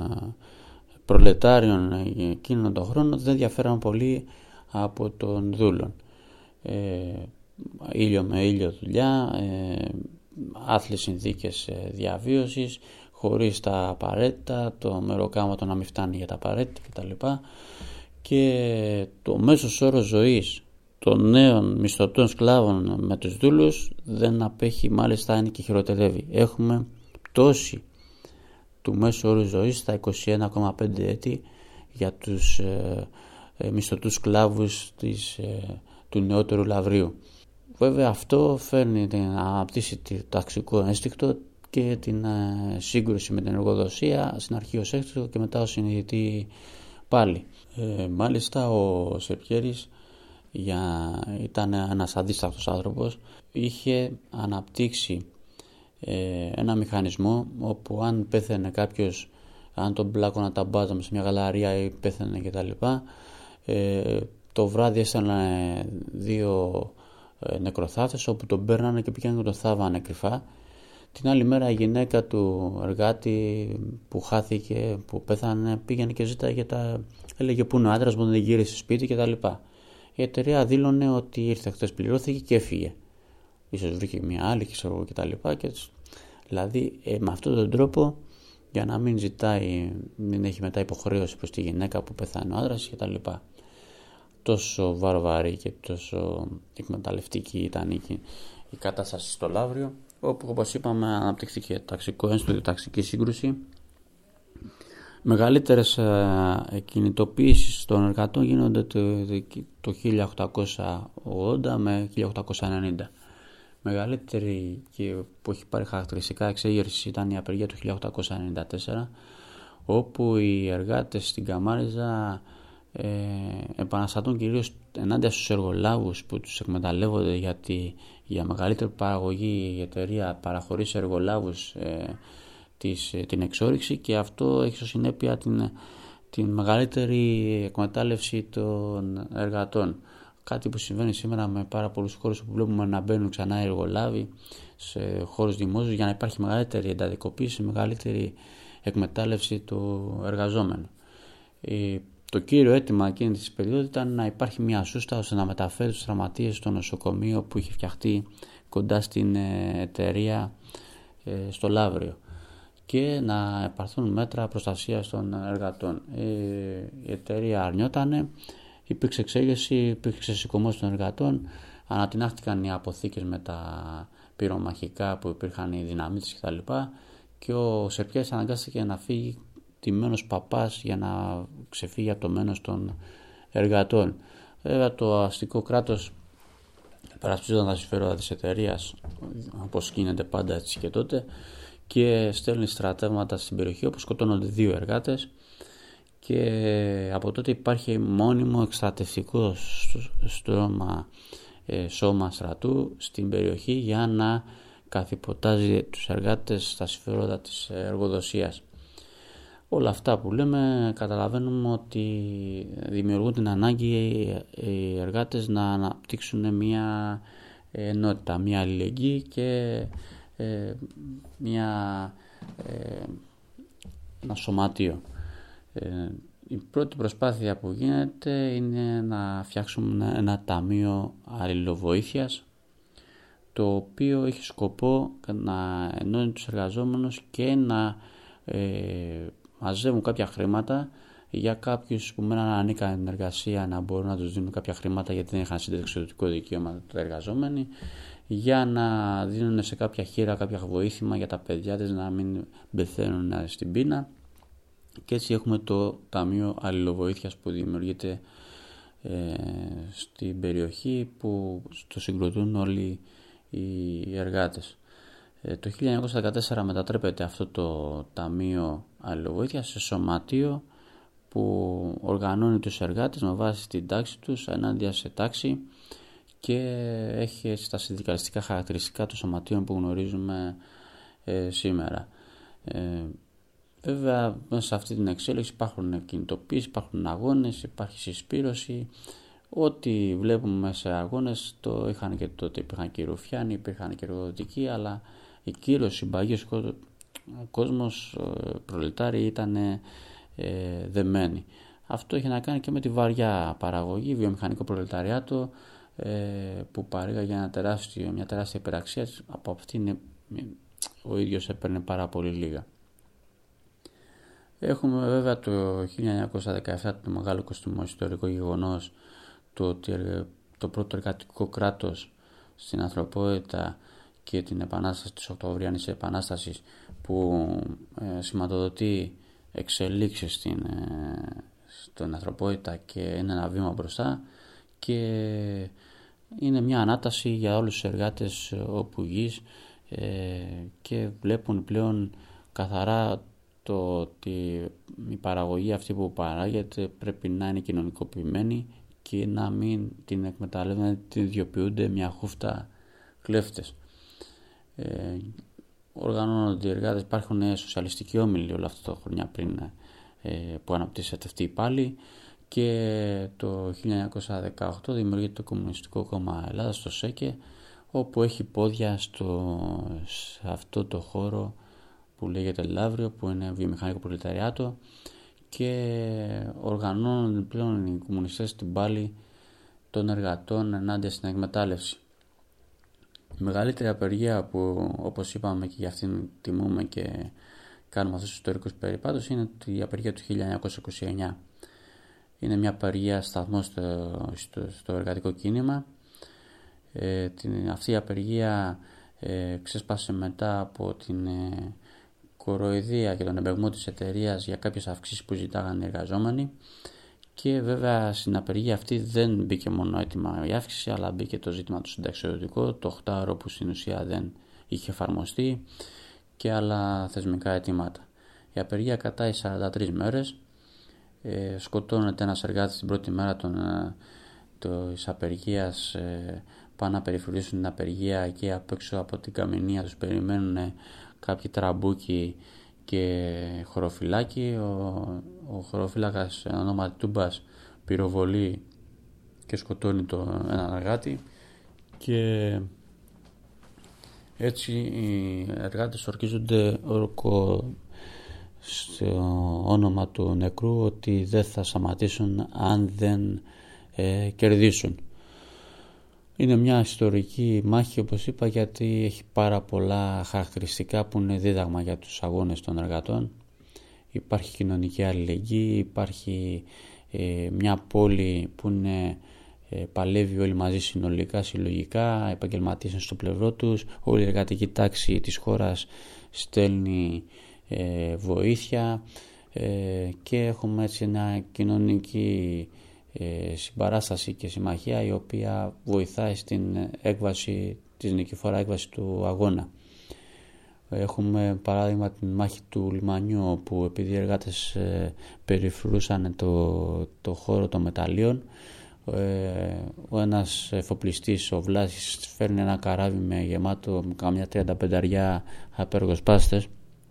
προλετάριων εκείνων των χρόνων δεν διαφέραν πολύ από των δούλων. Ήλιο με ήλιο δουλειά, άθλιες συνθήκες διαβίωσης, χωρίς τα απαραίτητα, το μεροκάματο να μην φτάνει για τα απαραίτητα κτλ. Και το μέσος όρος ζωής των νέων μισθωτών σκλάβων με τους δούλους δεν απέχει, μάλιστα είναι και χειροτερεύει. Έχουμε πτώση του μέσου όρου ζωής στα 21,5 έτη για τους μισθωτούς σκλάβους του Νεότερου Λαυρίου. Βέβαια αυτό φέρνει να αναπτύσσει το ταξικό ένστικτο και την σύγκρουση με την εργοδοσία, στην αρχή ως ένστικτο και μετά ως συνειδητή πάλι. Μάλιστα ο Σερπιέρης ήταν ένας αντίστοιχος άνθρωπος, είχε αναπτύξει ένα μηχανισμό όπου αν πέθαινε κάποιος, αν τον πλάκωνα τα μπάζαμε σε μια γαλαρία ή πέθαινε κτλ, το βράδυ έστελνε 2 νεκροθάφτες όπου τον παίρνανε και πήγαιναν και τον θάβανε κρυφά. Την άλλη μέρα η γυναίκα του εργάτη που χάθηκε, που πέθανε, πήγαινε και ζήταγε έλεγε πού είναι ο άντρας μου, δεν γύρισε σπίτι κτλ. Η εταιρεία δήλωνε ότι ήρθε χθες, πληρώθηκε και έφυγε. Ίσως βρήκε μια άλλη ξέρω κτλ. Δηλαδή με αυτόν τον τρόπο, για να μην έχει μετά υποχρέωση προς τη γυναίκα που πεθάνει ο άντρας κτλ. Τόσο βαρβαρή και τόσο εκμεταλλευτική ήταν η κατάσταση στο Λαύριο, όπου όπως είπαμε αναπτύχθηκε ταξικό ένστικτο, ταξική σύγκρουση. Μεγαλύτερες κινητοποιήσεις των εργατών γίνονται το 1880 με 1890. Μεγαλύτερη και που έχει πάρει χαρακτηριστικά εξέγερση ήταν η απεργία του 1894, όπου οι εργάτες στην Καμάριζα επαναστατούν κυρίως ενάντια στους εργολάβους που τους εκμεταλλεύονται, γιατί για μεγαλύτερη παραγωγή η εταιρεία παραχωρεί σε εργολάβους την εξόρυξη, και αυτό έχει ως συνέπεια την μεγαλύτερη εκμετάλλευση των εργατών. Κάτι που συμβαίνει σήμερα με πάρα πολλούς χώρους που βλέπουμε να μπαίνουν ξανά οι εργολάβοι σε χώρους δημόσιους για να υπάρχει μεγαλύτερη εντατικοποίηση, μεγαλύτερη εκμετάλλευση του εργαζόμενου. Το κύριο αίτημα εκείνη της περίοδου ήταν να υπάρχει μια σούστα ώστε να μεταφέρει τους τραυματίες στο νοσοκομείο που είχε φτιαχτεί κοντά στην εταιρεία στο Λαύριο, και να επαρθούν μέτρα προστασίας των εργατών. Η εταιρεία αρνιότανε, υπήρξε εξέγερση, υπήρξε σηκωμός των εργατών, ανατινάχτηκαν οι αποθήκες με τα πυρομαχικά που υπήρχαν, οι δυναμίτες κτλ. Και ο Σερκιάδης αναγκάστηκε να φύγει τιμμένος παπάς για να ξεφύγει από το μένος των εργατών. Βέβαια το αστικό κράτος υπερασπίζονταν τα συμφέροντα της εταιρείας, όπως γίνεται πάντα έτσι και τότε, και στέλνει στρατεύματα στην περιοχή όπου σκοτώνονται 2 εργάτες, και από τότε υπάρχει μόνιμο εκστρατευτικό σώμα στρατού στην περιοχή για να καθυποτάζει τους εργάτες στα συμφέροντα της εργοδοσίας. Όλα αυτά που λέμε καταλαβαίνουμε ότι δημιουργούν την ανάγκη οι εργάτες να αναπτύξουν μια ενότητα, μια αλληλεγγύη και ένα σωματείο. Η πρώτη προσπάθεια που γίνεται είναι να φτιάξουμε ένα ταμείο αλληλοβοήθειας, το οποίο έχει σκοπό να ενώνει τους εργαζόμενους και να μαζεύουν κάποια χρήματα για κάποιους που μέναν ανίκανοι στην εργασία, να μπορούν να τους δίνουν κάποια χρήματα γιατί δεν είχαν συνταξιοδοτικό δικαίωμα τα εργαζόμενοι, για να δίνουν σε κάποια χείρα κάποια βοήθημα για τα παιδιά της να μην πεθαίνουν στην πείνα. Και έτσι έχουμε το Ταμείο Αλληλοβοήθειας που δημιουργείται στην περιοχή, που το συγκροτούν όλοι οι εργάτες. Το 1914 μετατρέπεται αυτό το Ταμείο Αλληλοβοήθειας σε σωματείο που οργανώνει τους εργάτες με βάση την τάξη τους ενάντια σε τάξη, και έχει έτσι τα συνδικαλιστικά χαρακτηριστικά των σωματείων που γνωρίζουμε σήμερα. Βέβαια μέσα σε αυτή την εξέλιξη υπάρχουν κινητοποίησεις, υπάρχουν αγώνες, υπάρχει συσπήρωση. Ό,τι βλέπουμε σε αγώνες το είχαν και τότε. Υπήρχαν και οι ρουφιάνοι, υπήρχαν και οι εργοδοτικοί, αλλά η κύρωση συμπαγής κόσμος προλετάροι ήταν δεμένοι. Αυτό έχει να κάνει και με τη βαριά παραγωγή, βιομηχανικό προλεταριάτο που παρήγαγε μια τεράστια υπεραξία, από αυτήν ο ίδιος έπαιρνε πάρα πολύ λίγα. Έχουμε βέβαια το 1917 το μεγάλο κοστούμο ιστορικό γεγονός, το ότι το πρώτο εργατικό κράτος στην ανθρωπότητα και την επανάσταση της Οκτωβριανής Επανάστασης που σηματοδοτεί εξελίξεις στην ανθρωπότητα και είναι ένα βήμα μπροστά, και είναι μια ανάταση για όλους τους εργάτες όπου γης, και βλέπουν πλέον καθαρά το ότι η παραγωγή αυτή που παράγεται πρέπει να είναι κοινωνικοποιημένη και να μην την εκμεταλλεύουν, την ιδιοποιούνται μια χούφτα κλέφτες. Οργανώνονται οι εργάτες, υπάρχουν σοσιαλιστικοί όμιλοι όλα αυτά τα χρόνια πριν που αναπτύσσεται αυτή η πάλι, και το 1918 δημιουργείται το Κομμουνιστικό Κόμμα Ελλάδας, το ΣΕΚΕ, όπου έχει πόδια σε αυτό το χώρο που λέγεται Λαύριο, που είναι βιομηχανικό προλεταριάτο, και οργανώνονται πλέον οι κομμουνιστές στην πάλη των εργατών ενάντια στην εκμετάλλευση. Η μεγαλύτερη απεργία που, όπως είπαμε, και για αυτήν τιμούμε και κάνουμε αυτούς τους ιστορικούς περιπάτους, είναι η απεργία του 1929. Είναι μια απεργία σταθμό στο εργατικό κίνημα. Αυτή η απεργία ξέσπασε μετά από την κοροϊδία και τον εμπεγμό της εταιρείας για κάποιες αυξήσεις που ζητάγαν οι εργαζόμενοι, Και βέβαια στην απεργία αυτή δεν μπήκε μόνο έτοιμα η αύξηση, αλλά μπήκε το ζήτημα του συνταξιοδοτικού, το 8ωρο που στην ουσία δεν είχε εφαρμοστεί και άλλα θεσμικά αιτήματα. Η απεργία κρατάει 43 μέρες, σκοτώνεται ένας εργάτης την πρώτη μέρα της απεργίας, πάνε να περιφρουρήσουν την απεργία και απ' έξω από την καμινία τους περιμένουν κάποιοι τραμπούκοι και χωροφυλάκι. Ο χωροφύλακας ονόματι Τούμπας πυροβολεί και σκοτώνει έναν εργάτη, και έτσι οι εργάτες ορκίζονται όρκο στο όνομα του νεκρού ότι δεν θα σταματήσουν αν δεν κερδίσουν. Είναι μια ιστορική μάχη, όπως είπα, γιατί έχει πάρα πολλά χαρακτηριστικά που είναι δίδαγμα για τους αγώνες των εργατών. Υπάρχει κοινωνική αλληλεγγύη, υπάρχει μια πόλη που παλεύει όλοι μαζί συνολικά, συλλογικά, επαγγελματίες είναι στο πλευρό τους, όλη η εργατική τάξη της χώρας στέλνει βοήθεια, και έχουμε έτσι μια κοινωνική συμπαράσταση και συμμαχία η οποία βοηθάει στην έκβαση, της νικηφόρα έκβαση του αγώνα. Έχουμε παράδειγμα την μάχη του Λιμανιού, όπου επειδή οι εργάτες περιφρουρούσαν το χώρο των μεταλλίων, ο ένας εφοπλιστής, ο Βλάσης, φέρνει ένα καράβι με γεμάτο καμιά 35 απεργοσπάστες.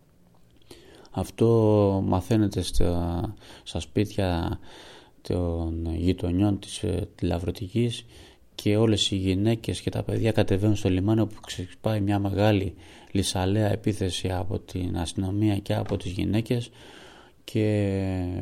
Αυτό μαθαίνεται στα σπίτια των γειτονιών της τηλεαυρωτικής, και όλες οι γυναίκες και τα παιδιά κατεβαίνουν στο λιμάνι, όπου ξεσπάει μια μεγάλη λυσαλέα επίθεση από την αστυνομία και από τις γυναίκες, και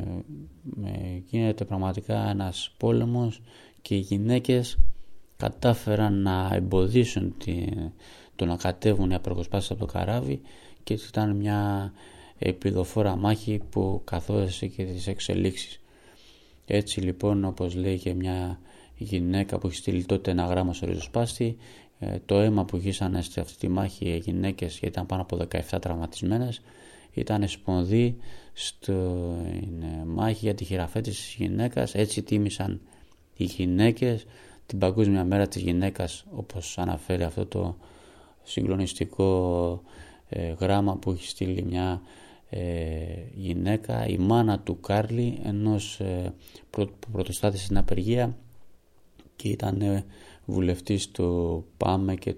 γίνεται πραγματικά ένας πόλεμος, και οι γυναίκες κατάφεραν να εμποδίσουν το να κατέβουν οι απεργοσπάστες από το καράβι, και ήταν μια επιδοφόρα μάχη που καθόρισε και τις εξελίξεις. Έτσι λοιπόν, όπως λέει και μια γυναίκα που έχει στείλει τότε ένα γράμμα στο ριζοσπάστη, το αίμα που γύσανε σε αυτή τη μάχη οι γυναίκες, γιατί ήταν πάνω από 17 τραυματισμένες, ήταν σπονδύ στη μάχη για τη χειραφέτηση της γυναίκας. Έτσι τίμησαν οι γυναίκες την Παγκόσμια Μέρα της Γυναίκας, όπως αναφέρει αυτό το συγκλονιστικό γράμμα που έχει στείλει μια γυναίκα, η μάνα του Κάρλι, ενός που πρωτοστάτησε στην απεργία και ήταν βουλευτής του ΠΑΜΕ και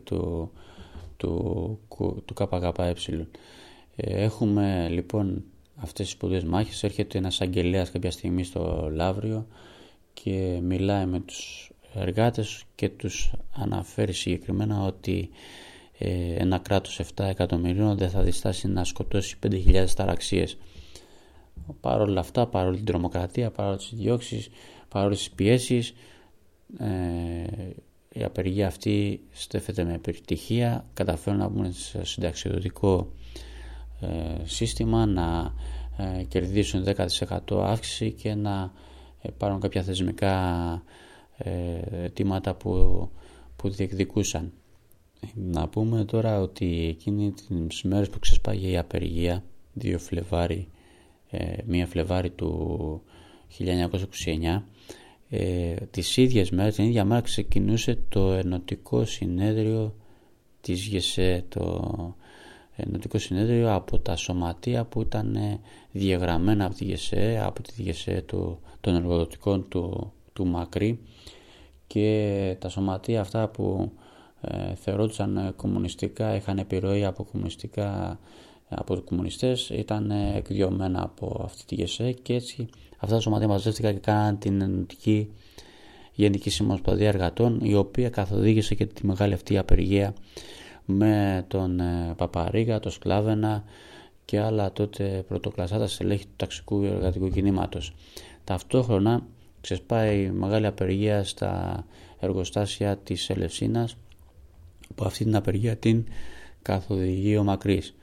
του ΚΚΕ. Έχουμε λοιπόν αυτές τις σπουδαίες μάχες. Έρχεται ένας αγγελέας κάποια στιγμή στο Λαύριο και μιλάει με τους εργάτες και τους αναφέρει συγκεκριμένα ότι ένα κράτος 7 εκατομμυρίων δεν θα διστάσει να σκοτώσει 5.000 ταραξίες. Παρόλα αυτά, παρόλη την τρομοκρατία, παρόλες τις διώξεις, παρόλες τις πιέσεις, η απεργία αυτή στέφεται με επιτυχία. Καταφέρουν να μπουν στο συνταξιοδοτικό σύστημα, να κερδίσουν 10% αύξηση και να πάρουν κάποια θεσμικά αιτήματα που διεκδικούσαν. Να πούμε τώρα ότι εκείνη τις μέρες που ξεσπάγε η απεργία, 1 Φλεβάρι του 1929, τις ίδιες μέρες, την ίδια μέρα ξεκινούσε το ενωτικό συνέδριο της ΓΕΣΕ, το ενωτικό συνέδριο από τα σωματεία που ήταν διαγραμμένα από τη ΓΕΣΕ, από τη ΓΕΣΕ των εργοδοτικών του Μακρύ, και τα σωματεία αυτά που θεωρούνταν κομμουνιστικά, είχαν επιρροή από κομμουνιστές, ήταν εκδιωμένα από αυτή τη ΓΕΣΕ, και έτσι αυτά τα σωματεία μαζεύτηκαν και κάναν την ενωτική Γενική Συνομοσπονδία Εργατών, η οποία καθοδήγησε και τη μεγάλη αυτή απεργία με τον Παπαρίγα, τον Σκλάβενα και άλλα τότε πρωτοκλασσάτα στελέχη του ταξικού εργατικού κινήματος. Ταυτόχρονα ξεσπάει μεγάλη απεργία στα εργοστάσια της Ελευσίνας, που αυτή την απεργία την καθοδηγεί ο Μακρύς.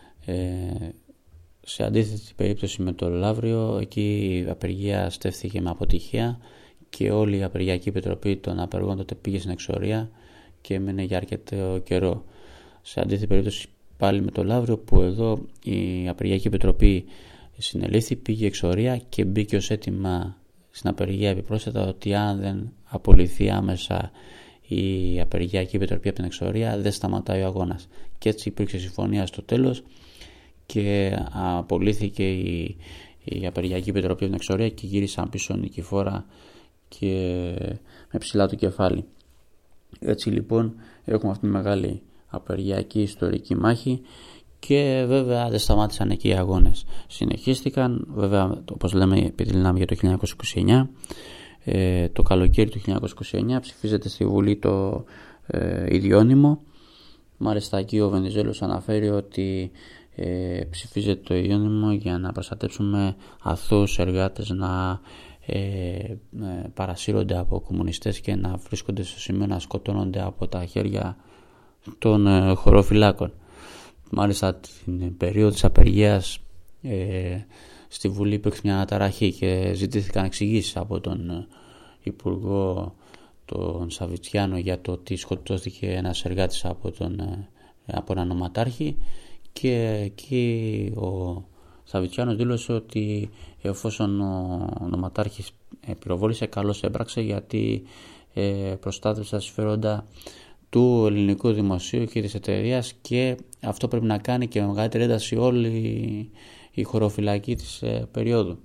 Σε αντίθετη περίπτωση με το Λαύριο, εκεί η απεργία στέφθηκε με αποτυχία και όλη η Απεργιακή Επιτροπή των Απεργών τότε πήγε στην εξορία και έμενε για αρκετό καιρό. Σε αντίθετη περίπτωση πάλι με το Λαύριο, που εδώ η Απεργιακή Επιτροπή συνελήφθη, πήγε εξορία και μπήκε ως αίτημα στην απεργία επιπρόσθετα ότι αν δεν απολυθεί άμεσα η Απεργιακή Επιτροπή από την εξορία δεν σταματάει ο αγώνας. Και έτσι υπήρξε συμφωνία στο τέλος και απολύθηκε η Απεργιακή Επιτροπή από την εξορία και γύρισαν πίσω νικηφόρα και με ψηλά το κεφάλι. Έτσι λοιπόν έχουμε αυτή τη μεγάλη απεργιακή ιστορική μάχη και βέβαια δεν σταμάτησαν εκεί οι αγώνες. Συνεχίστηκαν, βέβαια όπως λέμε, επειδή μιλάμε για το 1929, το καλοκαίρι του 1929 ψηφίζεται στη Βουλή το ιδιώνυμο. Μάλιστα εκεί ο Βενιζέλος αναφέρει ότι ψηφίζεται το ιδιώνυμο για να προστατέψουμε αθώους εργάτες να παρασύρονται από κομμουνιστές και να βρίσκονται στο σημείο να σκοτώνονται από τα χέρια των χωροφυλάκων. Μάλιστα την περίοδο της απεργίας στη Βουλή υπήρξε μια αναταραχή και ζητήθηκαν εξηγήσεις από τον Υπουργό τον Σαββιτιάνο για το ότι σκοτώθηκε ένας εργάτης από έναν νοματάρχη, και εκεί ο Σαββιτιάνος δήλωσε ότι εφόσον ο νοματάρχης πυροβόλησε, καλώς έπραξε, γιατί προστάτευσε τα συμφέροντα του ελληνικού δημοσίου και της εταιρείας και αυτό πρέπει να κάνει και με μεγαλύτερη ένταση όλη η χωροφυλακή της περίοδου.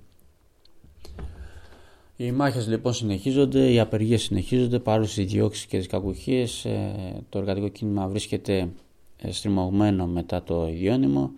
Οι μάχες λοιπόν συνεχίζονται, οι απεργίες συνεχίζονται παρόλο τις διώξεις και τις κακουχίες. Το εργατικό κίνημα βρίσκεται στριμωγμένο μετά το ιδιώνυμο.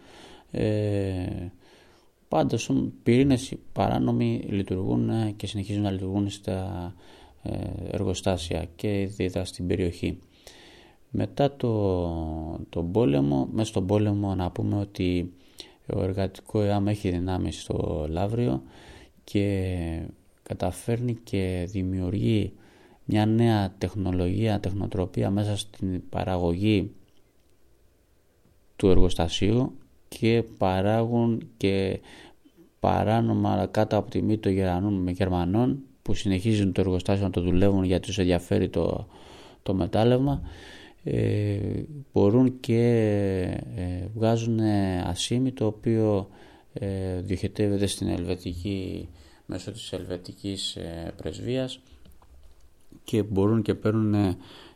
Πάντως πυρήνες παράνομοι λειτουργούν και συνεχίζουν να λειτουργούν στα εργοστάσια και ιδιαίτερα στην περιοχή. Μετά τον πόλεμο, μέσα στον πόλεμο να πούμε ότι ο εργατικό ΕΑΜ έχει δυνάμει στο Λαύριο και καταφέρνει και δημιουργεί μια νέα τεχνολογία, τεχνοτροπία μέσα στην παραγωγή του εργοστασίου και παράγουν και παράνομα κάτω από τη μύτη των Γερμανών που συνεχίζουν το εργοστάσιο να το δουλεύουν γιατί τους ενδιαφέρει το μετάλλευμα. Μπορούν και βγάζουν ασήμι το οποίο διοχετεύεται στην Ελβετική μέσω της Ελβετικής πρεσβείας και μπορούν και παίρνουν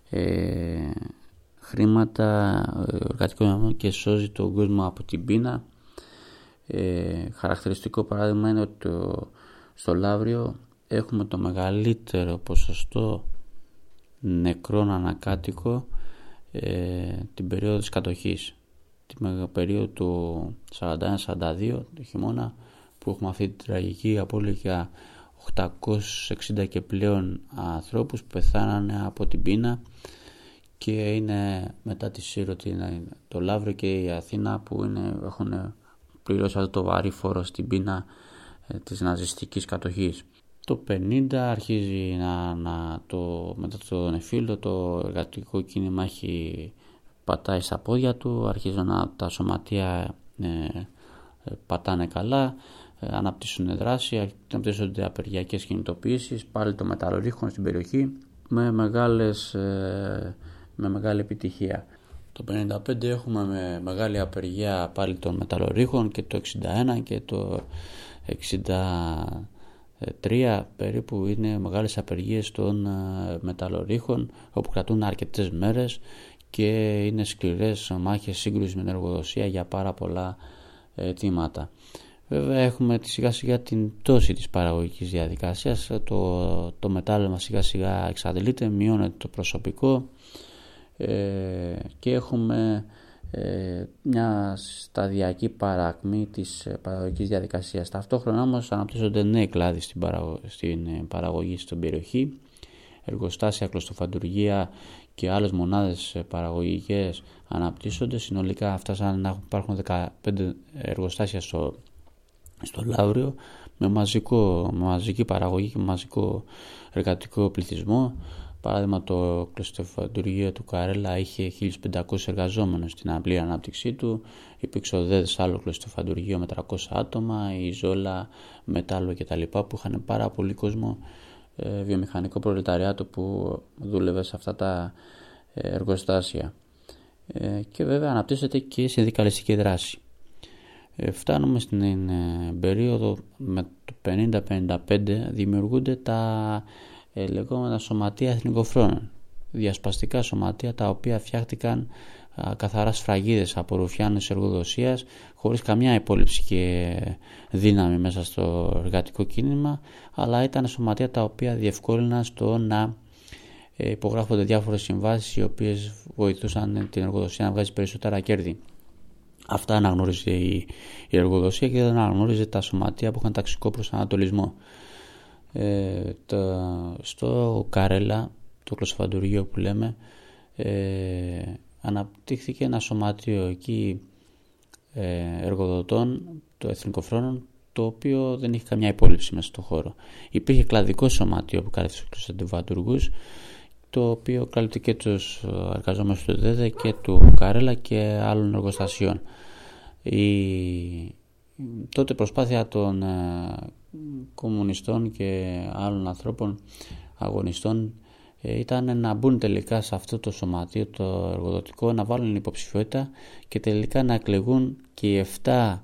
χρήματα εργατικό και σώζει τον κόσμο από την πείνα. Χαρακτηριστικό παράδειγμα είναι ότι στο Λαύριο έχουμε το μεγαλύτερο ποσοστό νεκρών ανακάτοικο την περίοδο της κατοχής, την περίοδο του 41-42 το χειμώνα, που έχουμε αυτή τη τραγική απώλεια 860 και πλέον ανθρώπους που πεθάνανε από την πείνα, και είναι μετά τη Σύρωτη το Λαύριο και η Αθήνα που έχουν πληρώσει αυτό το βαρύ φόρο στην πείνα της ναζιστικής κατοχής. Το 50 αρχίζει μετά τον εφήλιο το εργατικό κίνημα έχει πατάει στα πόδια του, αρχίζουν τα σωματεία πατάνε καλά, αναπτύσσουν δράση, αναπτύσσονται απεργιακές κινητοποιήσεις, πάλι το μεταλλορύχων στην περιοχή με μεγάλη επιτυχία. Το 55 έχουμε με μεγάλη απεργία πάλι των μεταλλορύχων και το 61 και το 63 περίπου είναι μεγάλες απεργίες των μεταλλορύχων όπου κρατούν αρκετές μέρες και είναι σκληρές μάχες σύγκρουσης με την εργοδοσία για πάρα πολλά αιτήματα. Βέβαια έχουμε σιγά σιγά την πτώση της παραγωγικής διαδικασίας, το μετάλλευμα σιγά σιγά εξαντλείται, μειώνεται το προσωπικό και έχουμε μια σταδιακή παρακμή της παραγωγικής διαδικασίας. Ταυτόχρονα όμως αναπτύσσονται νέοι κλάδοι στην παραγωγή στην περιοχή, εργοστάσια, κλωστοφαντουργία και άλλες μονάδες παραγωγικές αναπτύσσονται. Συνολικά φτάσαν να υπάρχουν 15 εργοστάσια στο Λαύριο με μαζική παραγωγή και μαζικό εργατικό πληθυσμό. Παράδειγμα, το κλωστοφαντουργείο του Καρέλα είχε 1.500 εργαζόμενους στην απλή ανάπτυξή του. Υπήρξε ο ΔΕΔΣ, άλλο κλωστοφαντουργείο με 300 άτομα, η Ζόλα, μετάλλο κτλ. Που είχαν πάρα πολύ κόσμο, βιομηχανικό προλεταριάτο που δούλευε σε αυτά τα εργοστάσια. Και βέβαια αναπτύσσεται και η συνδικαλιστική δράση. Φτάνουμε στην περίοδο με το 50-55, δημιουργούνται τα λεγόμενα σωματεία εθνικοφρόνων, διασπαστικά σωματεία τα οποία φτιάχτηκαν καθαρά σφραγίδες από ρουφιάνους εργοδοσίας, χωρίς καμιά υπόλοιψη και δύναμη μέσα στο εργατικό κίνημα, αλλά ήταν σωματεία τα οποία διευκόλυναν στο να υπογράφονται διάφορες συμβάσεις οι οποίες βοηθούσαν την εργοδοσία να βγάζει περισσότερα κέρδη. Αυτά αναγνώριζε η εργοδοσία και δεν αναγνώριζε τα σωματεία που είχαν ταξικό προσανατολισμό. Στο Καρέλα, το κλωσοφαντουργείο που λέμε, αναπτύχθηκε ένα σωματείο εκεί εργοδοτών, το εθνικοφρόνων, το οποίο δεν είχε καμιά υπόλοιψη μέσα στο χώρο. Υπήρχε κλαδικό σωματείο που κάλυπτε τους αντιβατουργούς, το οποίο κάλυπτε και τους εργαζόμενους του ΔΕΔΕ και του Καρέλα και άλλων εργοστασιών. Η τότε προσπάθεια των κομμουνιστών και άλλων ανθρώπων αγωνιστών ήταν να μπουν τελικά σε αυτό το σωματείο το εργοδοτικό, να βάλουν υποψηφιότητα και τελικά να εκλεγούν και οι 7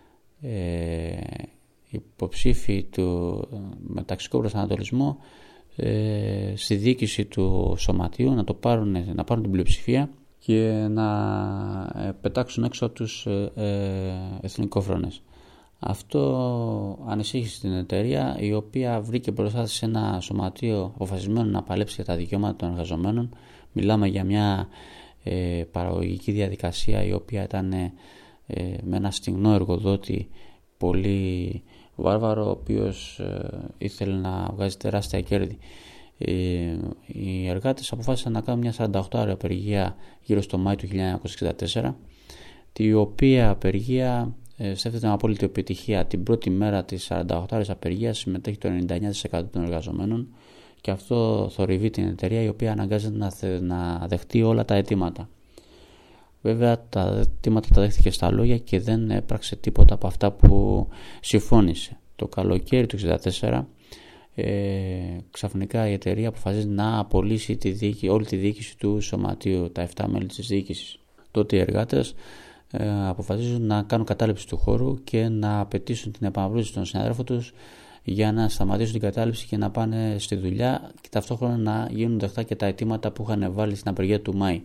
υποψήφοι με ταξικό προσανατολισμό στη διοίκηση του σωματείου, να πάρουν την πλειοψηφία και να πετάξουν έξω τους εθνικόφρονες. Αυτό ανησύχησε την εταιρεία, η οποία βρήκε μπροστά σε ένα σωματείο αποφασισμένο να παλέψει για τα δικαιώματα των εργαζομένων. Μιλάμε για μια παραγωγική διαδικασία η οποία ήταν με ένα στιγνό εργοδότη πολύ βάρβαρο, ο οποίος ήθελε να βγάζει τεράστια κέρδη. Οι εργάτες αποφάσισαν να κάνουν μια 48ωρη απεργία γύρω στο Μάη του 1964, η οποία απεργία στέφεται με απόλυτη επιτυχία. Την πρώτη μέρα της 48ωρης απεργίας συμμετέχει το 99% των εργαζομένων και αυτό θορυβεί την εταιρεία, η οποία αναγκάζεται να δεχτεί όλα τα αιτήματα. Βέβαια τα αιτήματα τα δέχτηκε στα λόγια και δεν έπραξε τίποτα από αυτά που συμφώνησε. Το καλοκαίρι του 1964 ξαφνικά η εταιρεία αποφασίζει να απολύσει όλη τη διοίκηση του σωματείου, τα 7 μέλη της διοίκησης. Τότε οι εργάτες αποφασίζουν να κάνουν κατάληψη του χώρου και να απαιτήσουν την επαναβρούση των συναδέλφων τους για να σταματήσουν την κατάληψη και να πάνε στη δουλειά και ταυτόχρονα να γίνουν δεχτά και τα αιτήματα που είχαν βάλει στην απεργία του Μάη.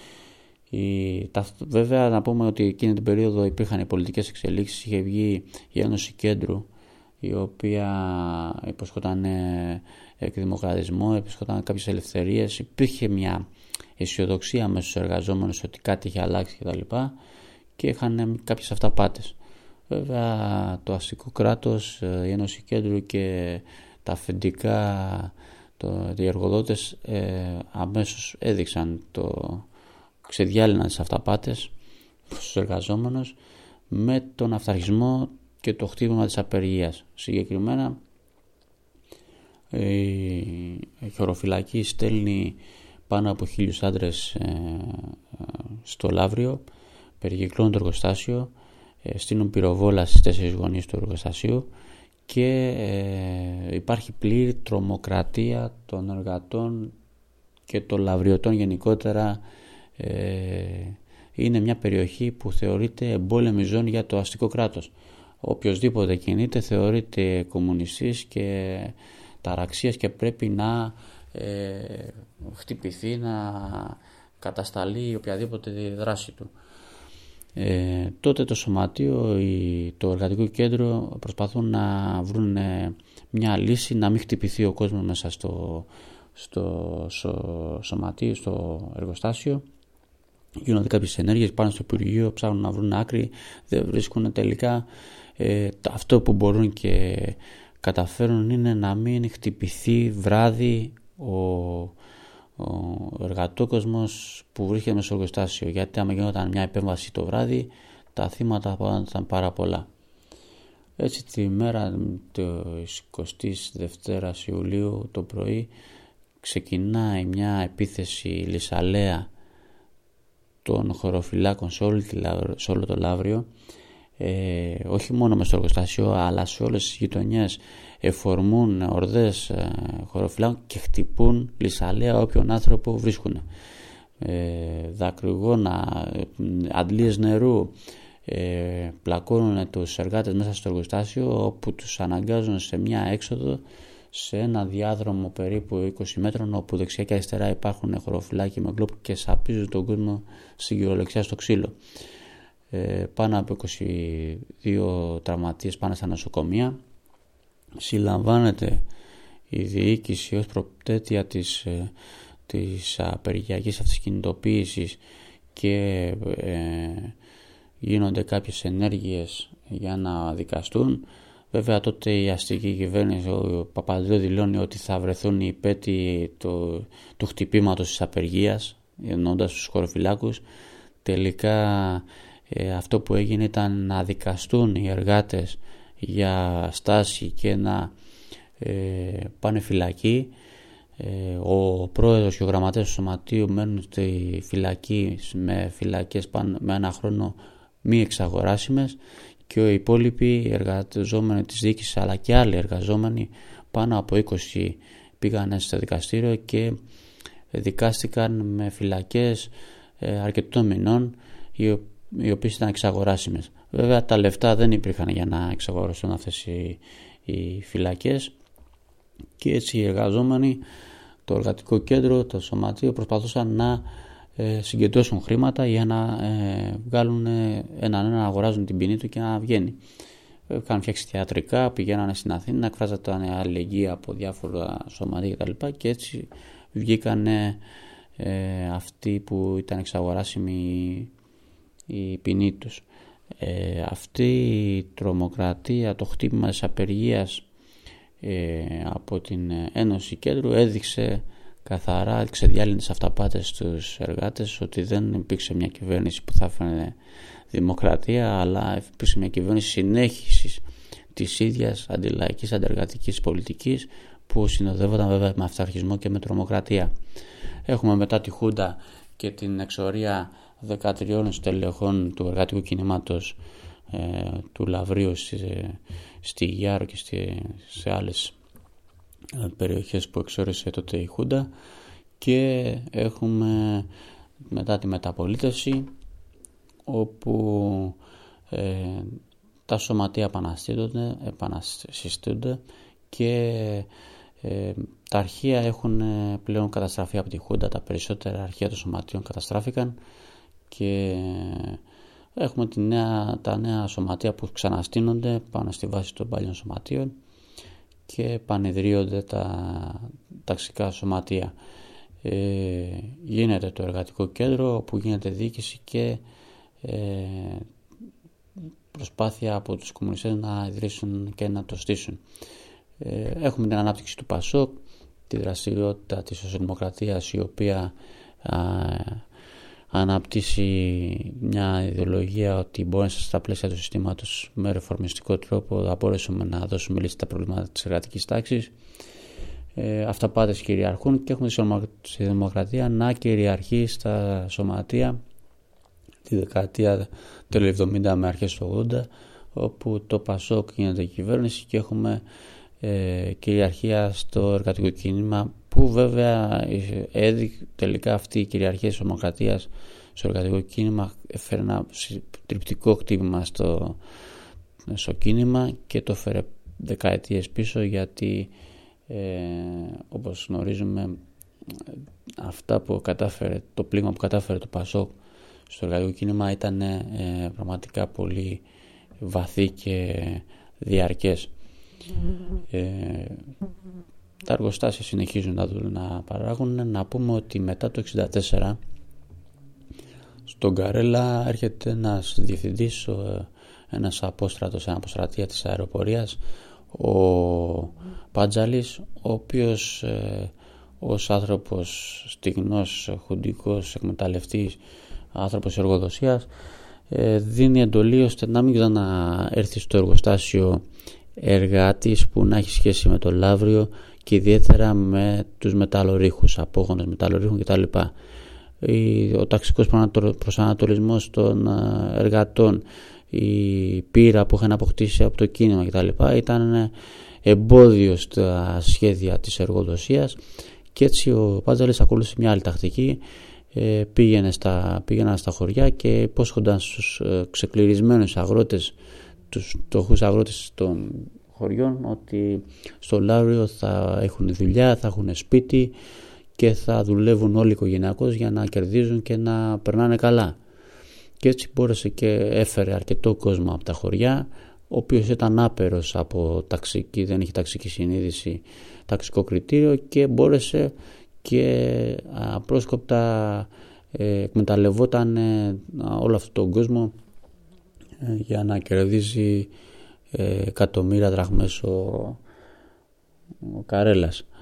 Βέβαια να πούμε ότι εκείνη την περίοδο υπήρχαν οι πολιτικές εξελίξεις. Είχε βγει η Ένωση Κέντρου, η οποία υποσχόταν εκδημοκρατισμό, υποσχόταν κάποιες ελευθερίες. Υπήρχε μια αισιοδοξία μέσα στους εργαζόμενους ότι κάτι είχε αλλάξει κτλ. Και είχαν κάποιες αυταπάτες. Βέβαια το αστικό κράτος, η Ένωση Κέντρου και τα αφεντικά, οι εργοδότες αμέσως έδειξαν ξεδιάλυναν τις αυταπάτες στους εργαζόμενους με τον αυταρχισμό και το χτύπημα της απεργίας. Συγκεκριμένα η χωροφυλακή στέλνει πάνω από 1.000 άντρες στο Λαύριο, περικυκλώνουν το εργοστάσιο, στείλουν πυροβόλα στις 4 γωνίες του εργοστασίου και υπάρχει πλήρη τρομοκρατία των εργατών και των λαυριωτών γενικότερα. Είναι μια περιοχή που θεωρείται εμπόλεμη ζώνη για το αστικό κράτος. Οποιοσδήποτε κινείται θεωρείται κομμουνιστής και ταραξίας και πρέπει να χτυπηθεί, να κατασταλεί οποιαδήποτε δράση του. Τότε το σωματείο, το εργατικό κέντρο προσπαθούν να βρουν μια λύση να μην χτυπηθεί ο κόσμος μέσα στο σωματείο, στο εργοστάσιο. Γίνονται κάποιες ενέργειες πάνω στο Υπουργείο, ψάχνουν να βρουν άκρη, δεν βρίσκουν τελικά. Αυτό που μπορούν και καταφέρουν είναι να μην χτυπηθεί βράδυ ο εργατόκοσμος που βρίσκεται μέσα στο εργοστάσιο, γιατί άμα γινόταν μια επέμβαση το βράδυ τα θύματα θα ήταν πάρα πολλά. Έτσι τη μέρα της 22ης Ιουλίου το πρωί ξεκινάει μια επίθεση λυσαλέα των χωροφυλάκων σε όλο το Λαύριο, όχι μόνο μες στο εργοστάσιο αλλά σε όλες τις γειτονιές. Εφορμούν ορδές χωροφυλάκων και χτυπούν λυσαλέα όποιον άνθρωπο βρίσκουν. Δακρυγόνα, αντλίες νερού, πλακώνουν τους εργάτες μέσα στο εργοστάσιο, όπου τους αναγκάζουν σε μια έξοδο σε ένα διάδρομο περίπου 20 μέτρων, όπου δεξιά και αριστερά υπάρχουν χωροφυλάκια με γκλόπ και σαπίζουν τον κόσμο στην κυριολεξία στο ξύλο. Πάνω από 22 τραυματίες πάνε στα νοσοκομεία. Συλλαμβάνεται η διοίκηση ως προπτέτεια της απεργιακής αυτής κινητοποίησης και γίνονται κάποιες ενέργειες για να δικαστούν. Βέβαια τότε η αστική κυβέρνηση, ο Παπανδρέου, δηλώνει ότι θα βρεθούν οι υπέτειοι του χτυπήματος της απεργίας, εννοώντας τους χωροφυλάκους. Τελικά αυτό που έγινε ήταν να δικαστούν οι εργάτες για στάση και να πάνε φυλακή. Ο πρόεδρος και ο γραμματέας του σωματείου μένουν στη φυλακή με φυλακές με ένα χρόνο μη εξαγοράσιμες, και οι υπόλοιποι εργαζόμενοι της διοίκησης αλλά και άλλοι εργαζόμενοι, πάνω από 20, πήγαν στο δικαστήριο και δικάστηκαν με φυλακές αρκετών μηνών, οι οποίες ήταν εξαγοράσιμες. Βέβαια τα λεφτά δεν υπήρχαν για να εξαγοραστούν αυτές οι φυλακές, και έτσι οι εργαζόμενοι, το εργατικό κέντρο, το σωματείο προσπαθούσαν να συγκεντρώσουν χρήματα για να βγάλουν έναν να αγοράζουν την ποινή του και να βγαίνει. Είχαν φτιάξει θεατρικά, πηγαίνανε στην Αθήνα, εκφράζονταν αλληλεγγύη από διάφορα σωματεία κτλ. Και έτσι βγήκαν αυτοί που ήταν εξαγοράσιμοι η ποινή τους. Αυτή η τρομοκρατία, το χτύπημα της απεργίας από την Ένωση Κέντρου έδειξε καθαρά, έδειξε διάλυνες αυταπάτες στους εργάτες, ότι δεν υπήρξε μια κυβέρνηση που θα έφερε δημοκρατία, αλλά υπήρξε μια κυβέρνηση συνέχισης της ίδιας αντιλαϊκής αντεργατικής πολιτικής, που συνοδεύονταν βέβαια με αυταρχισμό και με τρομοκρατία. Έχουμε μετά τη Χούντα και την εξορία 13 στελεχών του εργατικού κινήματος του Λαβρίου στη Γιάρο και σε άλλες περιοχές που εξόρισε τότε η Χούντα, και έχουμε μετά τη μεταπολίτευση, όπου τα σωματεία επανασυστούνται και τα αρχεία έχουν πλέον καταστραφεί από τη Χούντα. Τα περισσότερα αρχεία των σωματείων καταστράφηκαν και έχουμε τα νέα σωματεία που ξαναστείνονται πάνω στη βάση των παλιών σωματείων και πανιδρύονται τα ταξικά σωματεία. Γίνεται το εργατικό κέντρο, όπου γίνεται διοίκηση και προσπάθεια από τους κομμουνιστές να ιδρύσουν και να το στήσουν. Έχουμε την ανάπτυξη του ΠΑΣΟΚ, τη δραστηριότητα της σοσιαλδημοκρατίας, η οποία αναπτύσσει μια ιδεολογία ότι μπορεί στα πλαίσια του συστήματος με ρεφορμιστικό τρόπο θα μπορέσουμε να δώσουμε λύση στα προβλήματα της εργατικής τάξης. Αυταπάτες κυριαρχούν και έχουμε τη δημοκρατία να κυριαρχεί στα σωματεία τη δεκαετία του 70 με αρχές του 80, όπου το ΠΑΣΟΚ γίνεται κυβέρνηση και έχουμε κυριαρχία στο εργατικό κίνημα, που βέβαια τελικά αυτή η κυριαρχία της δημοκρατίας στο εργατικό κίνημα έφερε ένα τριπτικό χτύπημα στο κίνημα και το έφερε δεκαετίες πίσω, γιατί όπως γνωρίζουμε αυτά που κατάφερε, το πλήγμα που κατάφερε το ΠΑΣΟΚ στο εργατικό κίνημα ήταν πραγματικά πολύ βαθύ και διαρκές. Τα εργοστάσια συνεχίζουν να παράγουν. Να πούμε ότι μετά το 1964 στον Καρέλα έρχεται ένας διευθυντής, ένας απόστρατος, ένα αποστρατεία της αεροπορίας, ο Πάντζαλης, ο οποίος ως άνθρωπος στιγνός, χουντικός, εκμεταλλευτής, άνθρωπος εργοδοσίας, δίνει εντολή ώστε να μην ξαναέρθει στο εργοστάσιο εργάτης που να έχει σχέση με το Λαύριο και ιδιαίτερα με τους μεταλλορύχους, απόγονες μεταλλορύχων κτλ. Ο ταξικός προσανατολισμός των εργατών, η πείρα που είχαν αποκτήσει από το κίνημα κτλ. Ήταν εμπόδιο στα σχέδια της εργοδοσίας, και έτσι ο Πάντζαλης ακολούθησε μια άλλη τακτική. πήγαιναν στα χωριά και υπόσχονταν στους ξεκληρισμένους αγρότες, τους φτωχούς αγρότες των χωριών, ότι στο Λαύριο θα έχουν δουλειά, θα έχουν σπίτι και θα δουλεύουν όλοι οικογενειακώς για να κερδίζουν και να περνάνε καλά. Και έτσι μπόρεσε και έφερε αρκετό κόσμο από τα χωριά, ο οποίος ήταν άπερος από ταξική, δεν είχε ταξική συνείδηση, ταξικό κριτήριο, και μπόρεσε και απρόσκοπτα εκμεταλλευόταν όλο αυτόν τον κόσμο για να κερδίζει εκατομμύρια δραχμές ο Καρέλας.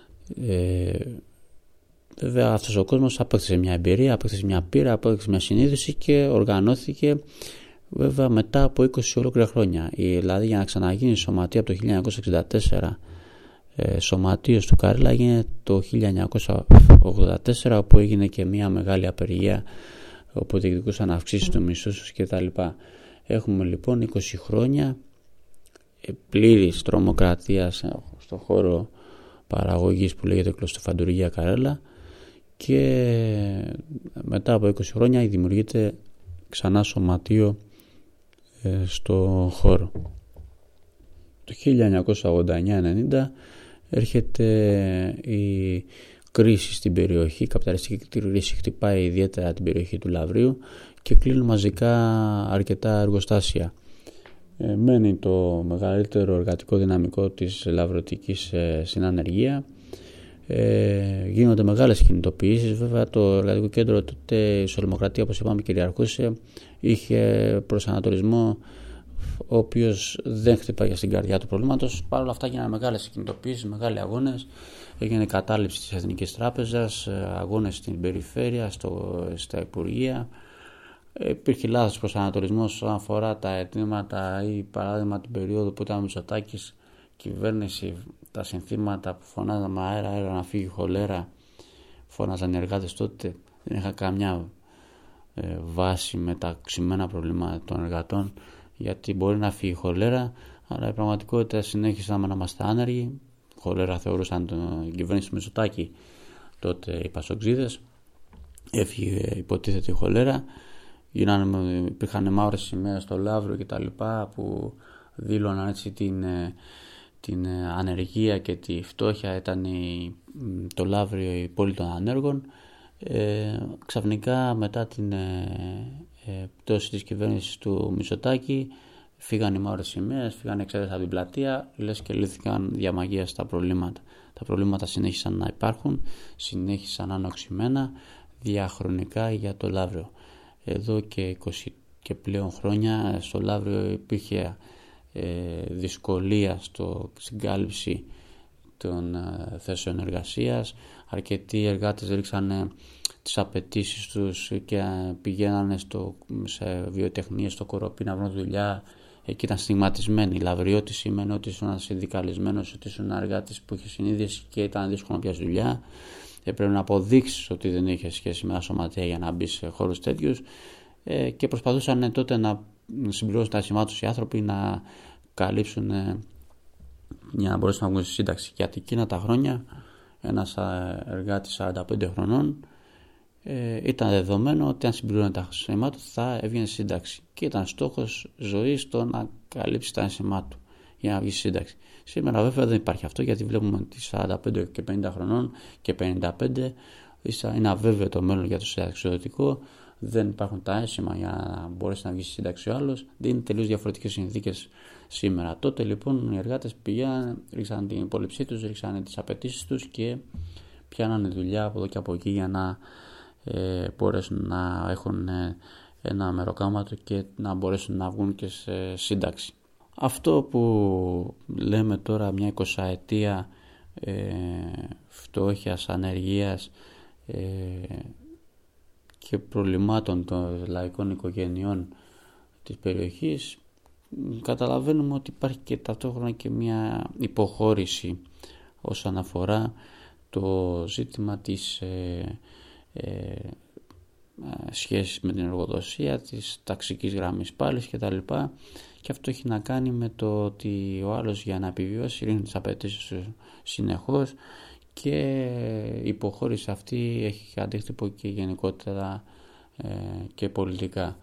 Βέβαια αυτός ο κόσμος απέκτησε μια εμπειρία, απέκτησε μια πείρα, απέκτησε μια συνείδηση και οργανώθηκε, βέβαια μετά από 20 ολόκληρα χρόνια. Δηλαδή για να ξαναγίνει σωματείο από το 1964, σωματείος του Καρέλα έγινε το 1984, όπου έγινε και μια μεγάλη απεργία, όπου διεκδικούσαν αυξήσεις του μισθούς κτλ. Έχουμε λοιπόν 20 χρόνια πλήρης τρομοκρατίας στον χώρο παραγωγής που λέγεται κλωστοφαντουργία Καρέλα, και μετά από 20 χρόνια δημιουργείται ξανά σωματείο στο χώρο. Το 1989-90 έρχεται η κρίση στην περιοχή, η καπιταλιστική κρίση χτυπάει ιδιαίτερα την περιοχή του Λαυρίου και κλείνουν μαζικά αρκετά εργοστάσια. Μένει το μεγαλύτερο εργατικό δυναμικό της λαυρωτικής στην ανεργία. Γίνονται μεγάλες κινητοποιήσεις. Βέβαια το εργατικό κέντρο τότε, η Σολομοκρατία, όπως είπαμε, κυριαρχούσε, είχε προσανατολισμό ο οποίος δεν χτυπάει στην καρδιά του προβλήματος. Παρ' όλα αυτά γίνανε μεγάλες κινητοποιήσεις, μεγάλοι αγώνες. Έγινε κατάληψη της Εθνικής Τράπεζας, αγώνες στην περιφέρεια, στα Υπουργεία. Υπήρχε λάθος προσανατολισμός όσον αφορά τα αιτήματα ή παράδειγμα την περίοδο που ήταν ο Μητσοτάκης κυβέρνηση, τα συνθήματα που φωνάζαμε αέρα να φύγει η χολέρα, φώναζαν οι εργάτες τότε, δεν είχα καμιά βάση με τα ξημένα προβλήματα των εργατών, γιατί μπορεί να φύγει η χολέρα, αλλά η πραγματικότητα συνέχισαν να είμαστε άνεργοι. Χολέρα θεωρούσαν την κυβέρνηση του Μητσοτάκη τότε οι πασοξίδες, έφυγε υποτίθεται η χολέρα. Υπήρχαν μαύρες σημαίες στο Λαύριο και τα λοιπά που δήλωναν έτσι την ανεργία και τη φτώχεια. Ήταν το Λαύριο η πόλη των ανέργων. Ξαφνικά μετά την πτώση της κυβέρνησης του Μητσοτάκη φύγαν οι μαύρες σημαίες, φύγαν εξέδρες από την πλατεία, λες και λύθηκαν διαμαγείας τα προβλήματα. Τα προβλήματα συνέχισαν να υπάρχουν, συνέχισαν να είναι οξυμένα διαχρονικά για το Λαύριο. Εδώ και 20 και πλέον χρόνια στο Λαύριο υπήρχε δυσκολία στην κάλυψη των θέσεων εργασίας. Αρκετοί εργάτες ρίξανε τις απαιτήσεις τους και πηγαίνανε σε βιοτεχνίες στο Κοροπή να βρουν δουλειά. Εκεί ήταν στιγματισμένοι. Λαυριώτη σημαίνει ότι ήσουν συνδικαλισμένος, ότι ήσουν εργάτης που είχε συνείδηση και ήταν δύσκολο να πιάσει δουλειά. Πρέπει να αποδείξεις ότι δεν είχε σχέση με τα σωματεία για να μπει σε χώρους τέτοιους, και προσπαθούσαν τότε να συμπληρώσουν τα αισθημάτων τους οι άνθρωποι, να καλύψουν για να μπορέσουν να βγουν στη σύνταξη. Γιατί εκείνα τα χρόνια ένας εργάτης 45 χρονών ήταν δεδομένο ότι αν συμπληρώνει τα αισθημάτων θα έβγαινε στη σύνταξη, και ήταν στόχος ζωής το να καλύψει τα αισθημάτων του για να βγει στη σύνταξη. Σήμερα βέβαια δεν υπάρχει αυτό, γιατί βλέπουμε ότι 45 και 50 χρονών και 55 είναι αβέβαιο το μέλλον για το συνταξιοδοτικό. Δεν υπάρχουν τα έσημα για να μπορέσει να βγει στη σύνταξη ο άλλος. Είναι τελείως διαφορετικές συνθήκες σήμερα. Τότε λοιπόν οι εργάτες πήγαν, ρίξαν την υπόλοιψή τους, ρίξαν τις απαιτήσεις τους και πιάνανε δουλειά από εδώ και από εκεί για να μπορέσουν να έχουν ένα μεροκάματο και να μπορέσουν να βγουν και σε σύνταξη. Αυτό που λέμε τώρα μια 20ετία φτώχειας, ανεργίας και προβλημάτων των λαϊκών οικογενειών της περιοχής, καταλαβαίνουμε ότι υπάρχει και ταυτόχρονα και μια υποχώρηση όσον αφορά το ζήτημα της σχέσης με την εργοδοσία, της ταξικής γραμμής πάλης κτλ. Και αυτό έχει να κάνει με το ότι ο άλλος για να επιβιώσει ρίχνει τις απαιτήσεις του συνεχώς και η υποχώρηση αυτή έχει αντίκτυπο και γενικότερα και πολιτικά.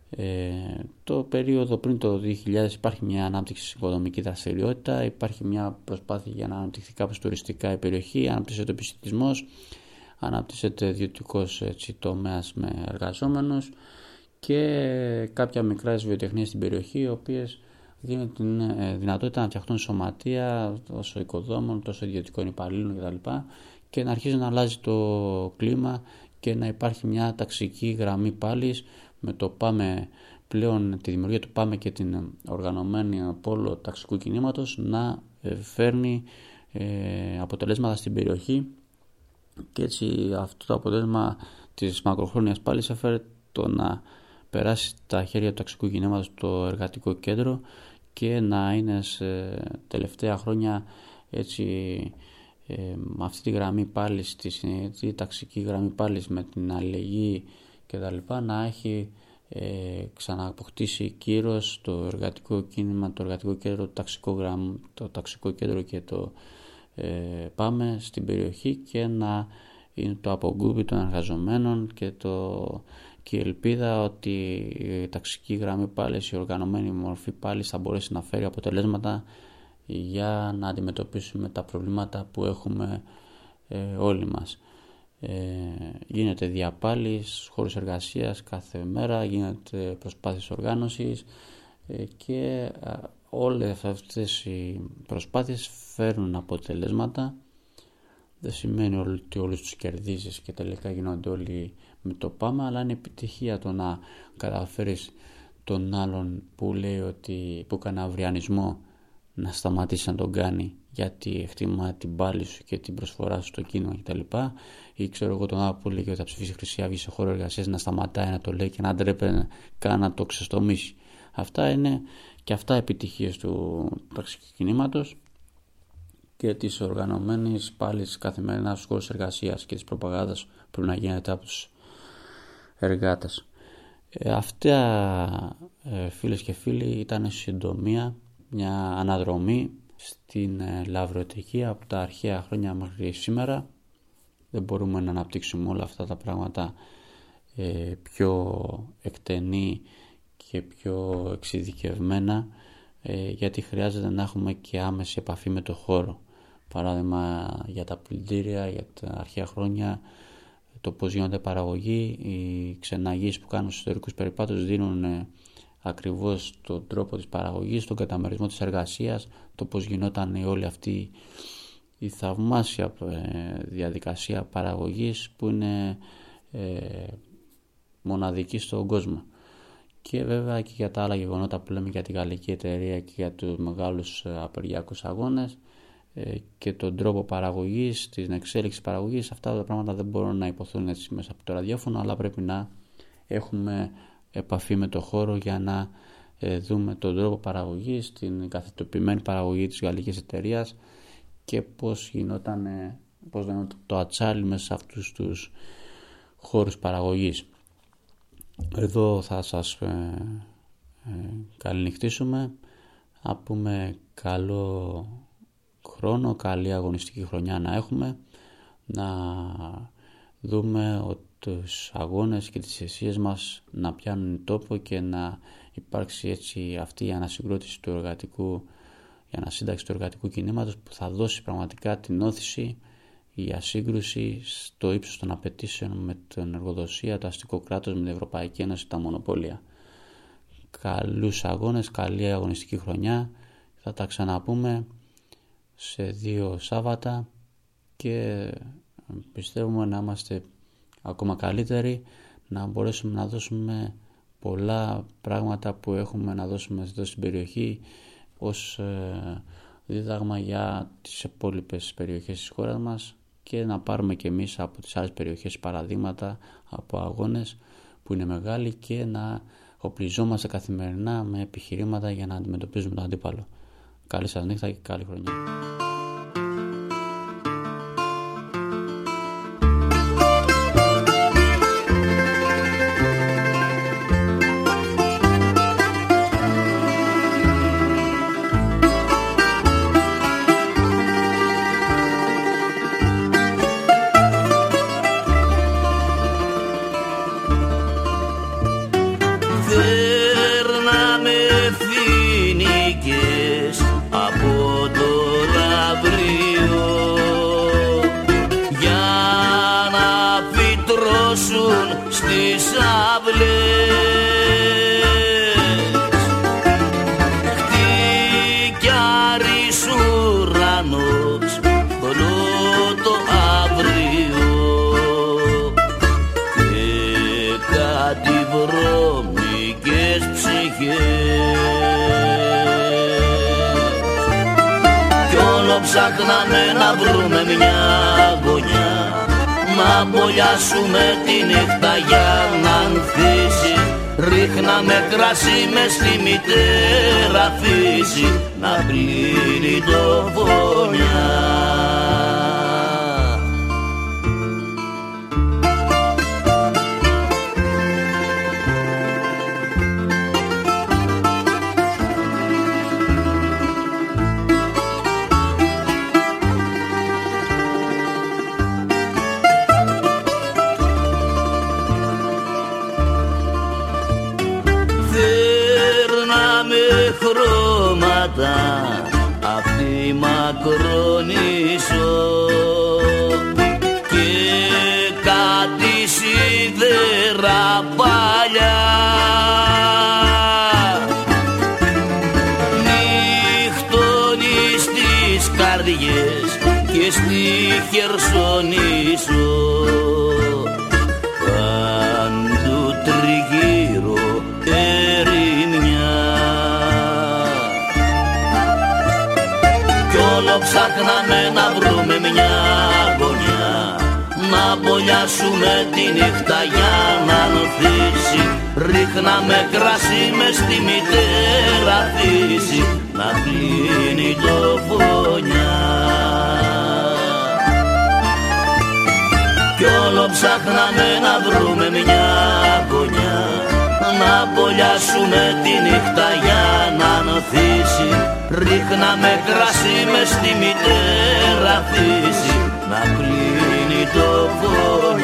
Το περίοδο πριν το 2000 υπάρχει μια ανάπτυξη σε οικονομική δραστηριότητα, υπάρχει μια προσπάθεια για να αναπτυχθεί κάπως τουριστικά η περιοχή, αναπτύσσεται ο επιστημισμός, αναπτύσσεται ιδιωτικός τομέας με εργαζόμενους και κάποια μικρές βιοτεχνίες στην περιοχή, οι οποίες δίνουν την δυνατότητα να φτιαχτούν σωματεία τόσο οικοδόμων, τόσο ιδιωτικών υπαλλήλων κτλ. Και να αρχίζει να αλλάζει το κλίμα και να υπάρχει μια ταξική γραμμή πάλης με το ΠΑΜΕ πλέον, τη δημιουργία του ΠΑΜΕ και την οργανωμένη πόλο ταξικού κινήματος να φέρνει αποτελέσματα στην περιοχή, και έτσι αυτό το αποτέλεσμα της μακροχρόνιας πάλης έφερε το να περάσει τα χέρια του ταξικού κινήματος το εργατικό κέντρο και να είναι σε τελευταία χρόνια έτσι με αυτή τη γραμμή πάλης, τη ταξική γραμμή πάλης με την αλληλεγγύη και τα λοιπά, να έχει ξανααποκτήσει κύρος το εργατικό κίνημα, το εργατικό κέντρο, το ταξικό κέντρο και το ΠΑΜΕ στην περιοχή, και να είναι το απογκούπι των εργαζομένων και η ελπίδα ότι η ταξική γραμμή πάλης, η οργανωμένη μορφή πάλης θα μπορέσει να φέρει αποτελέσματα για να αντιμετωπίσουμε τα προβλήματα που έχουμε όλοι μας. Γίνεται διαπάλης, χώρους εργασίας κάθε μέρα, γίνεται προσπάθειες οργάνωσης και όλες αυτές οι προσπάθειες φέρνουν αποτελέσματα. Δεν σημαίνει ότι όλους τους κερδίζεις και τελικά γίνονται όλοι με το ΠΑΜΕ, αλλά είναι επιτυχία το να καταφέρεις τον άλλον που λέει ότι που κάνει αυριανισμό να σταματήσει να τον κάνει γιατί εκτιμά την πάλη σου και την προσφορά σου στο κίνημα κτλ. Ή ξέρω εγώ τον άλλο που λέει ότι θα ψηφίσει Χρυσή Αυγή σε χώρο εργασίας να σταματάει να το λέει και να ντρέπεται καν να το ξεστομίσει. Αυτά είναι και αυτά επιτυχίες του ταξικού κινήματος και της οργανωμένης πάλης καθημερινά στους χώρους εργασίας και της προπαγάνδας που πρέπει να γίνεται από τους εργάτες. Αυτά, φίλες και φίλοι, ήταν συντομία μια αναδρομή στην λαυρωτική από τα αρχαία χρόνια μέχρι σήμερα. Δεν μπορούμε να αναπτύξουμε όλα αυτά τα πράγματα πιο εκτενή και πιο εξειδικευμένα, γιατί χρειάζεται να έχουμε και άμεση επαφή με το χώρο. Παράδειγμα για τα πλυντήρια, για τα αρχαία χρόνια, το πώς γίνονται παραγωγή, οι ξεναγείς που κάνουν στους ιστορικούς περιπάτους δίνουν ακριβώς τον τρόπο της παραγωγής, τον καταμερισμό της εργασίας, το πώς γινόταν όλη αυτή η θαυμάσια διαδικασία παραγωγής που είναι μοναδική στον κόσμο. Και βέβαια και για τα άλλα γεγονότα που λέμε για τη γαλλική εταιρεία και για τους μεγάλους απεργιακούς αγώνες και τον τρόπο παραγωγής, την εξέλιξη παραγωγής, αυτά τα πράγματα δεν μπορούν να υποθούν έτσι μέσα από το ραδιόφωνο, αλλά πρέπει να έχουμε επαφή με το χώρο για να δούμε τον τρόπο παραγωγής, την καθετοποιημένη παραγωγή της γαλλικής εταιρείας και πώς γινόταν το ατσάλι μέσα σε αυτούς τους χώρους παραγωγής. Εδώ θα σας καληνυχτήσουμε, να πούμε καλό χρόνο, καλή αγωνιστική χρονιά να έχουμε, να δούμε ότι τους αγώνες και τις αισίες μας να πιάνουν τόπο και να υπάρξει έτσι αυτή η ανασυγκρότηση του εργατικού, η ανασύνταξη του εργατικού κινήματος που θα δώσει πραγματικά την όθηση, η ασύγκρουση στο ύψος των απαιτήσεων με την εργοδοσία, το αστικό κράτος, με την Ευρωπαϊκή Ένωση, τα μονοπόλια. Καλούς αγώνες, καλή αγωνιστική χρονιά. Θα τα ξαναπούμε σε 2 Σάββατα και πιστεύουμε να είμαστε ακόμα καλύτεροι, να μπορέσουμε να δώσουμε πολλά πράγματα που έχουμε να δώσουμε εδώ στην περιοχή ως δίδαγμα για τις υπόλοιπες περιοχές της χώρας μας και να πάρουμε και εμείς από τις άλλες περιοχές παραδείγματα από αγώνες που είναι μεγάλοι και να οπλιζόμαστε καθημερινά με επιχειρήματα για να αντιμετωπίζουμε τον αντίπαλο. Καλή σας νύχτα και καλή χρονιά. ψυχές. Κι όλο ψάχναμε να βρούμε μια γωνιά, να μπολιάσουμε τη νύχτα για να ανθίσει. Ρίχναμε κρασί μες στη μητέρα φύση, να πλύνει το φωνιά. Χρώματα απ' τη Μακρόνισσο και κάτι σίδερα παλιά, νύχτωνει στις καρδιές και στη Χερσονήσο, παντού τριγύρω ερημιά. Όλο ψάχναμε να βρούμε μια γωνιά, να μπολιάσουμε τη νύχτα για να ανθίσει. Ρίχναμε κρασί μες στη μητέρα φύση, να πλύνει το φωνιά. Κι όλο ψάχναμε να βρούμε μια γωνιά, να μπολιάσουμε τη νύχτα για να ανθίσει. Ρίχναμε κρασί μες στη μητέρα φύση, να κλείνει το φως.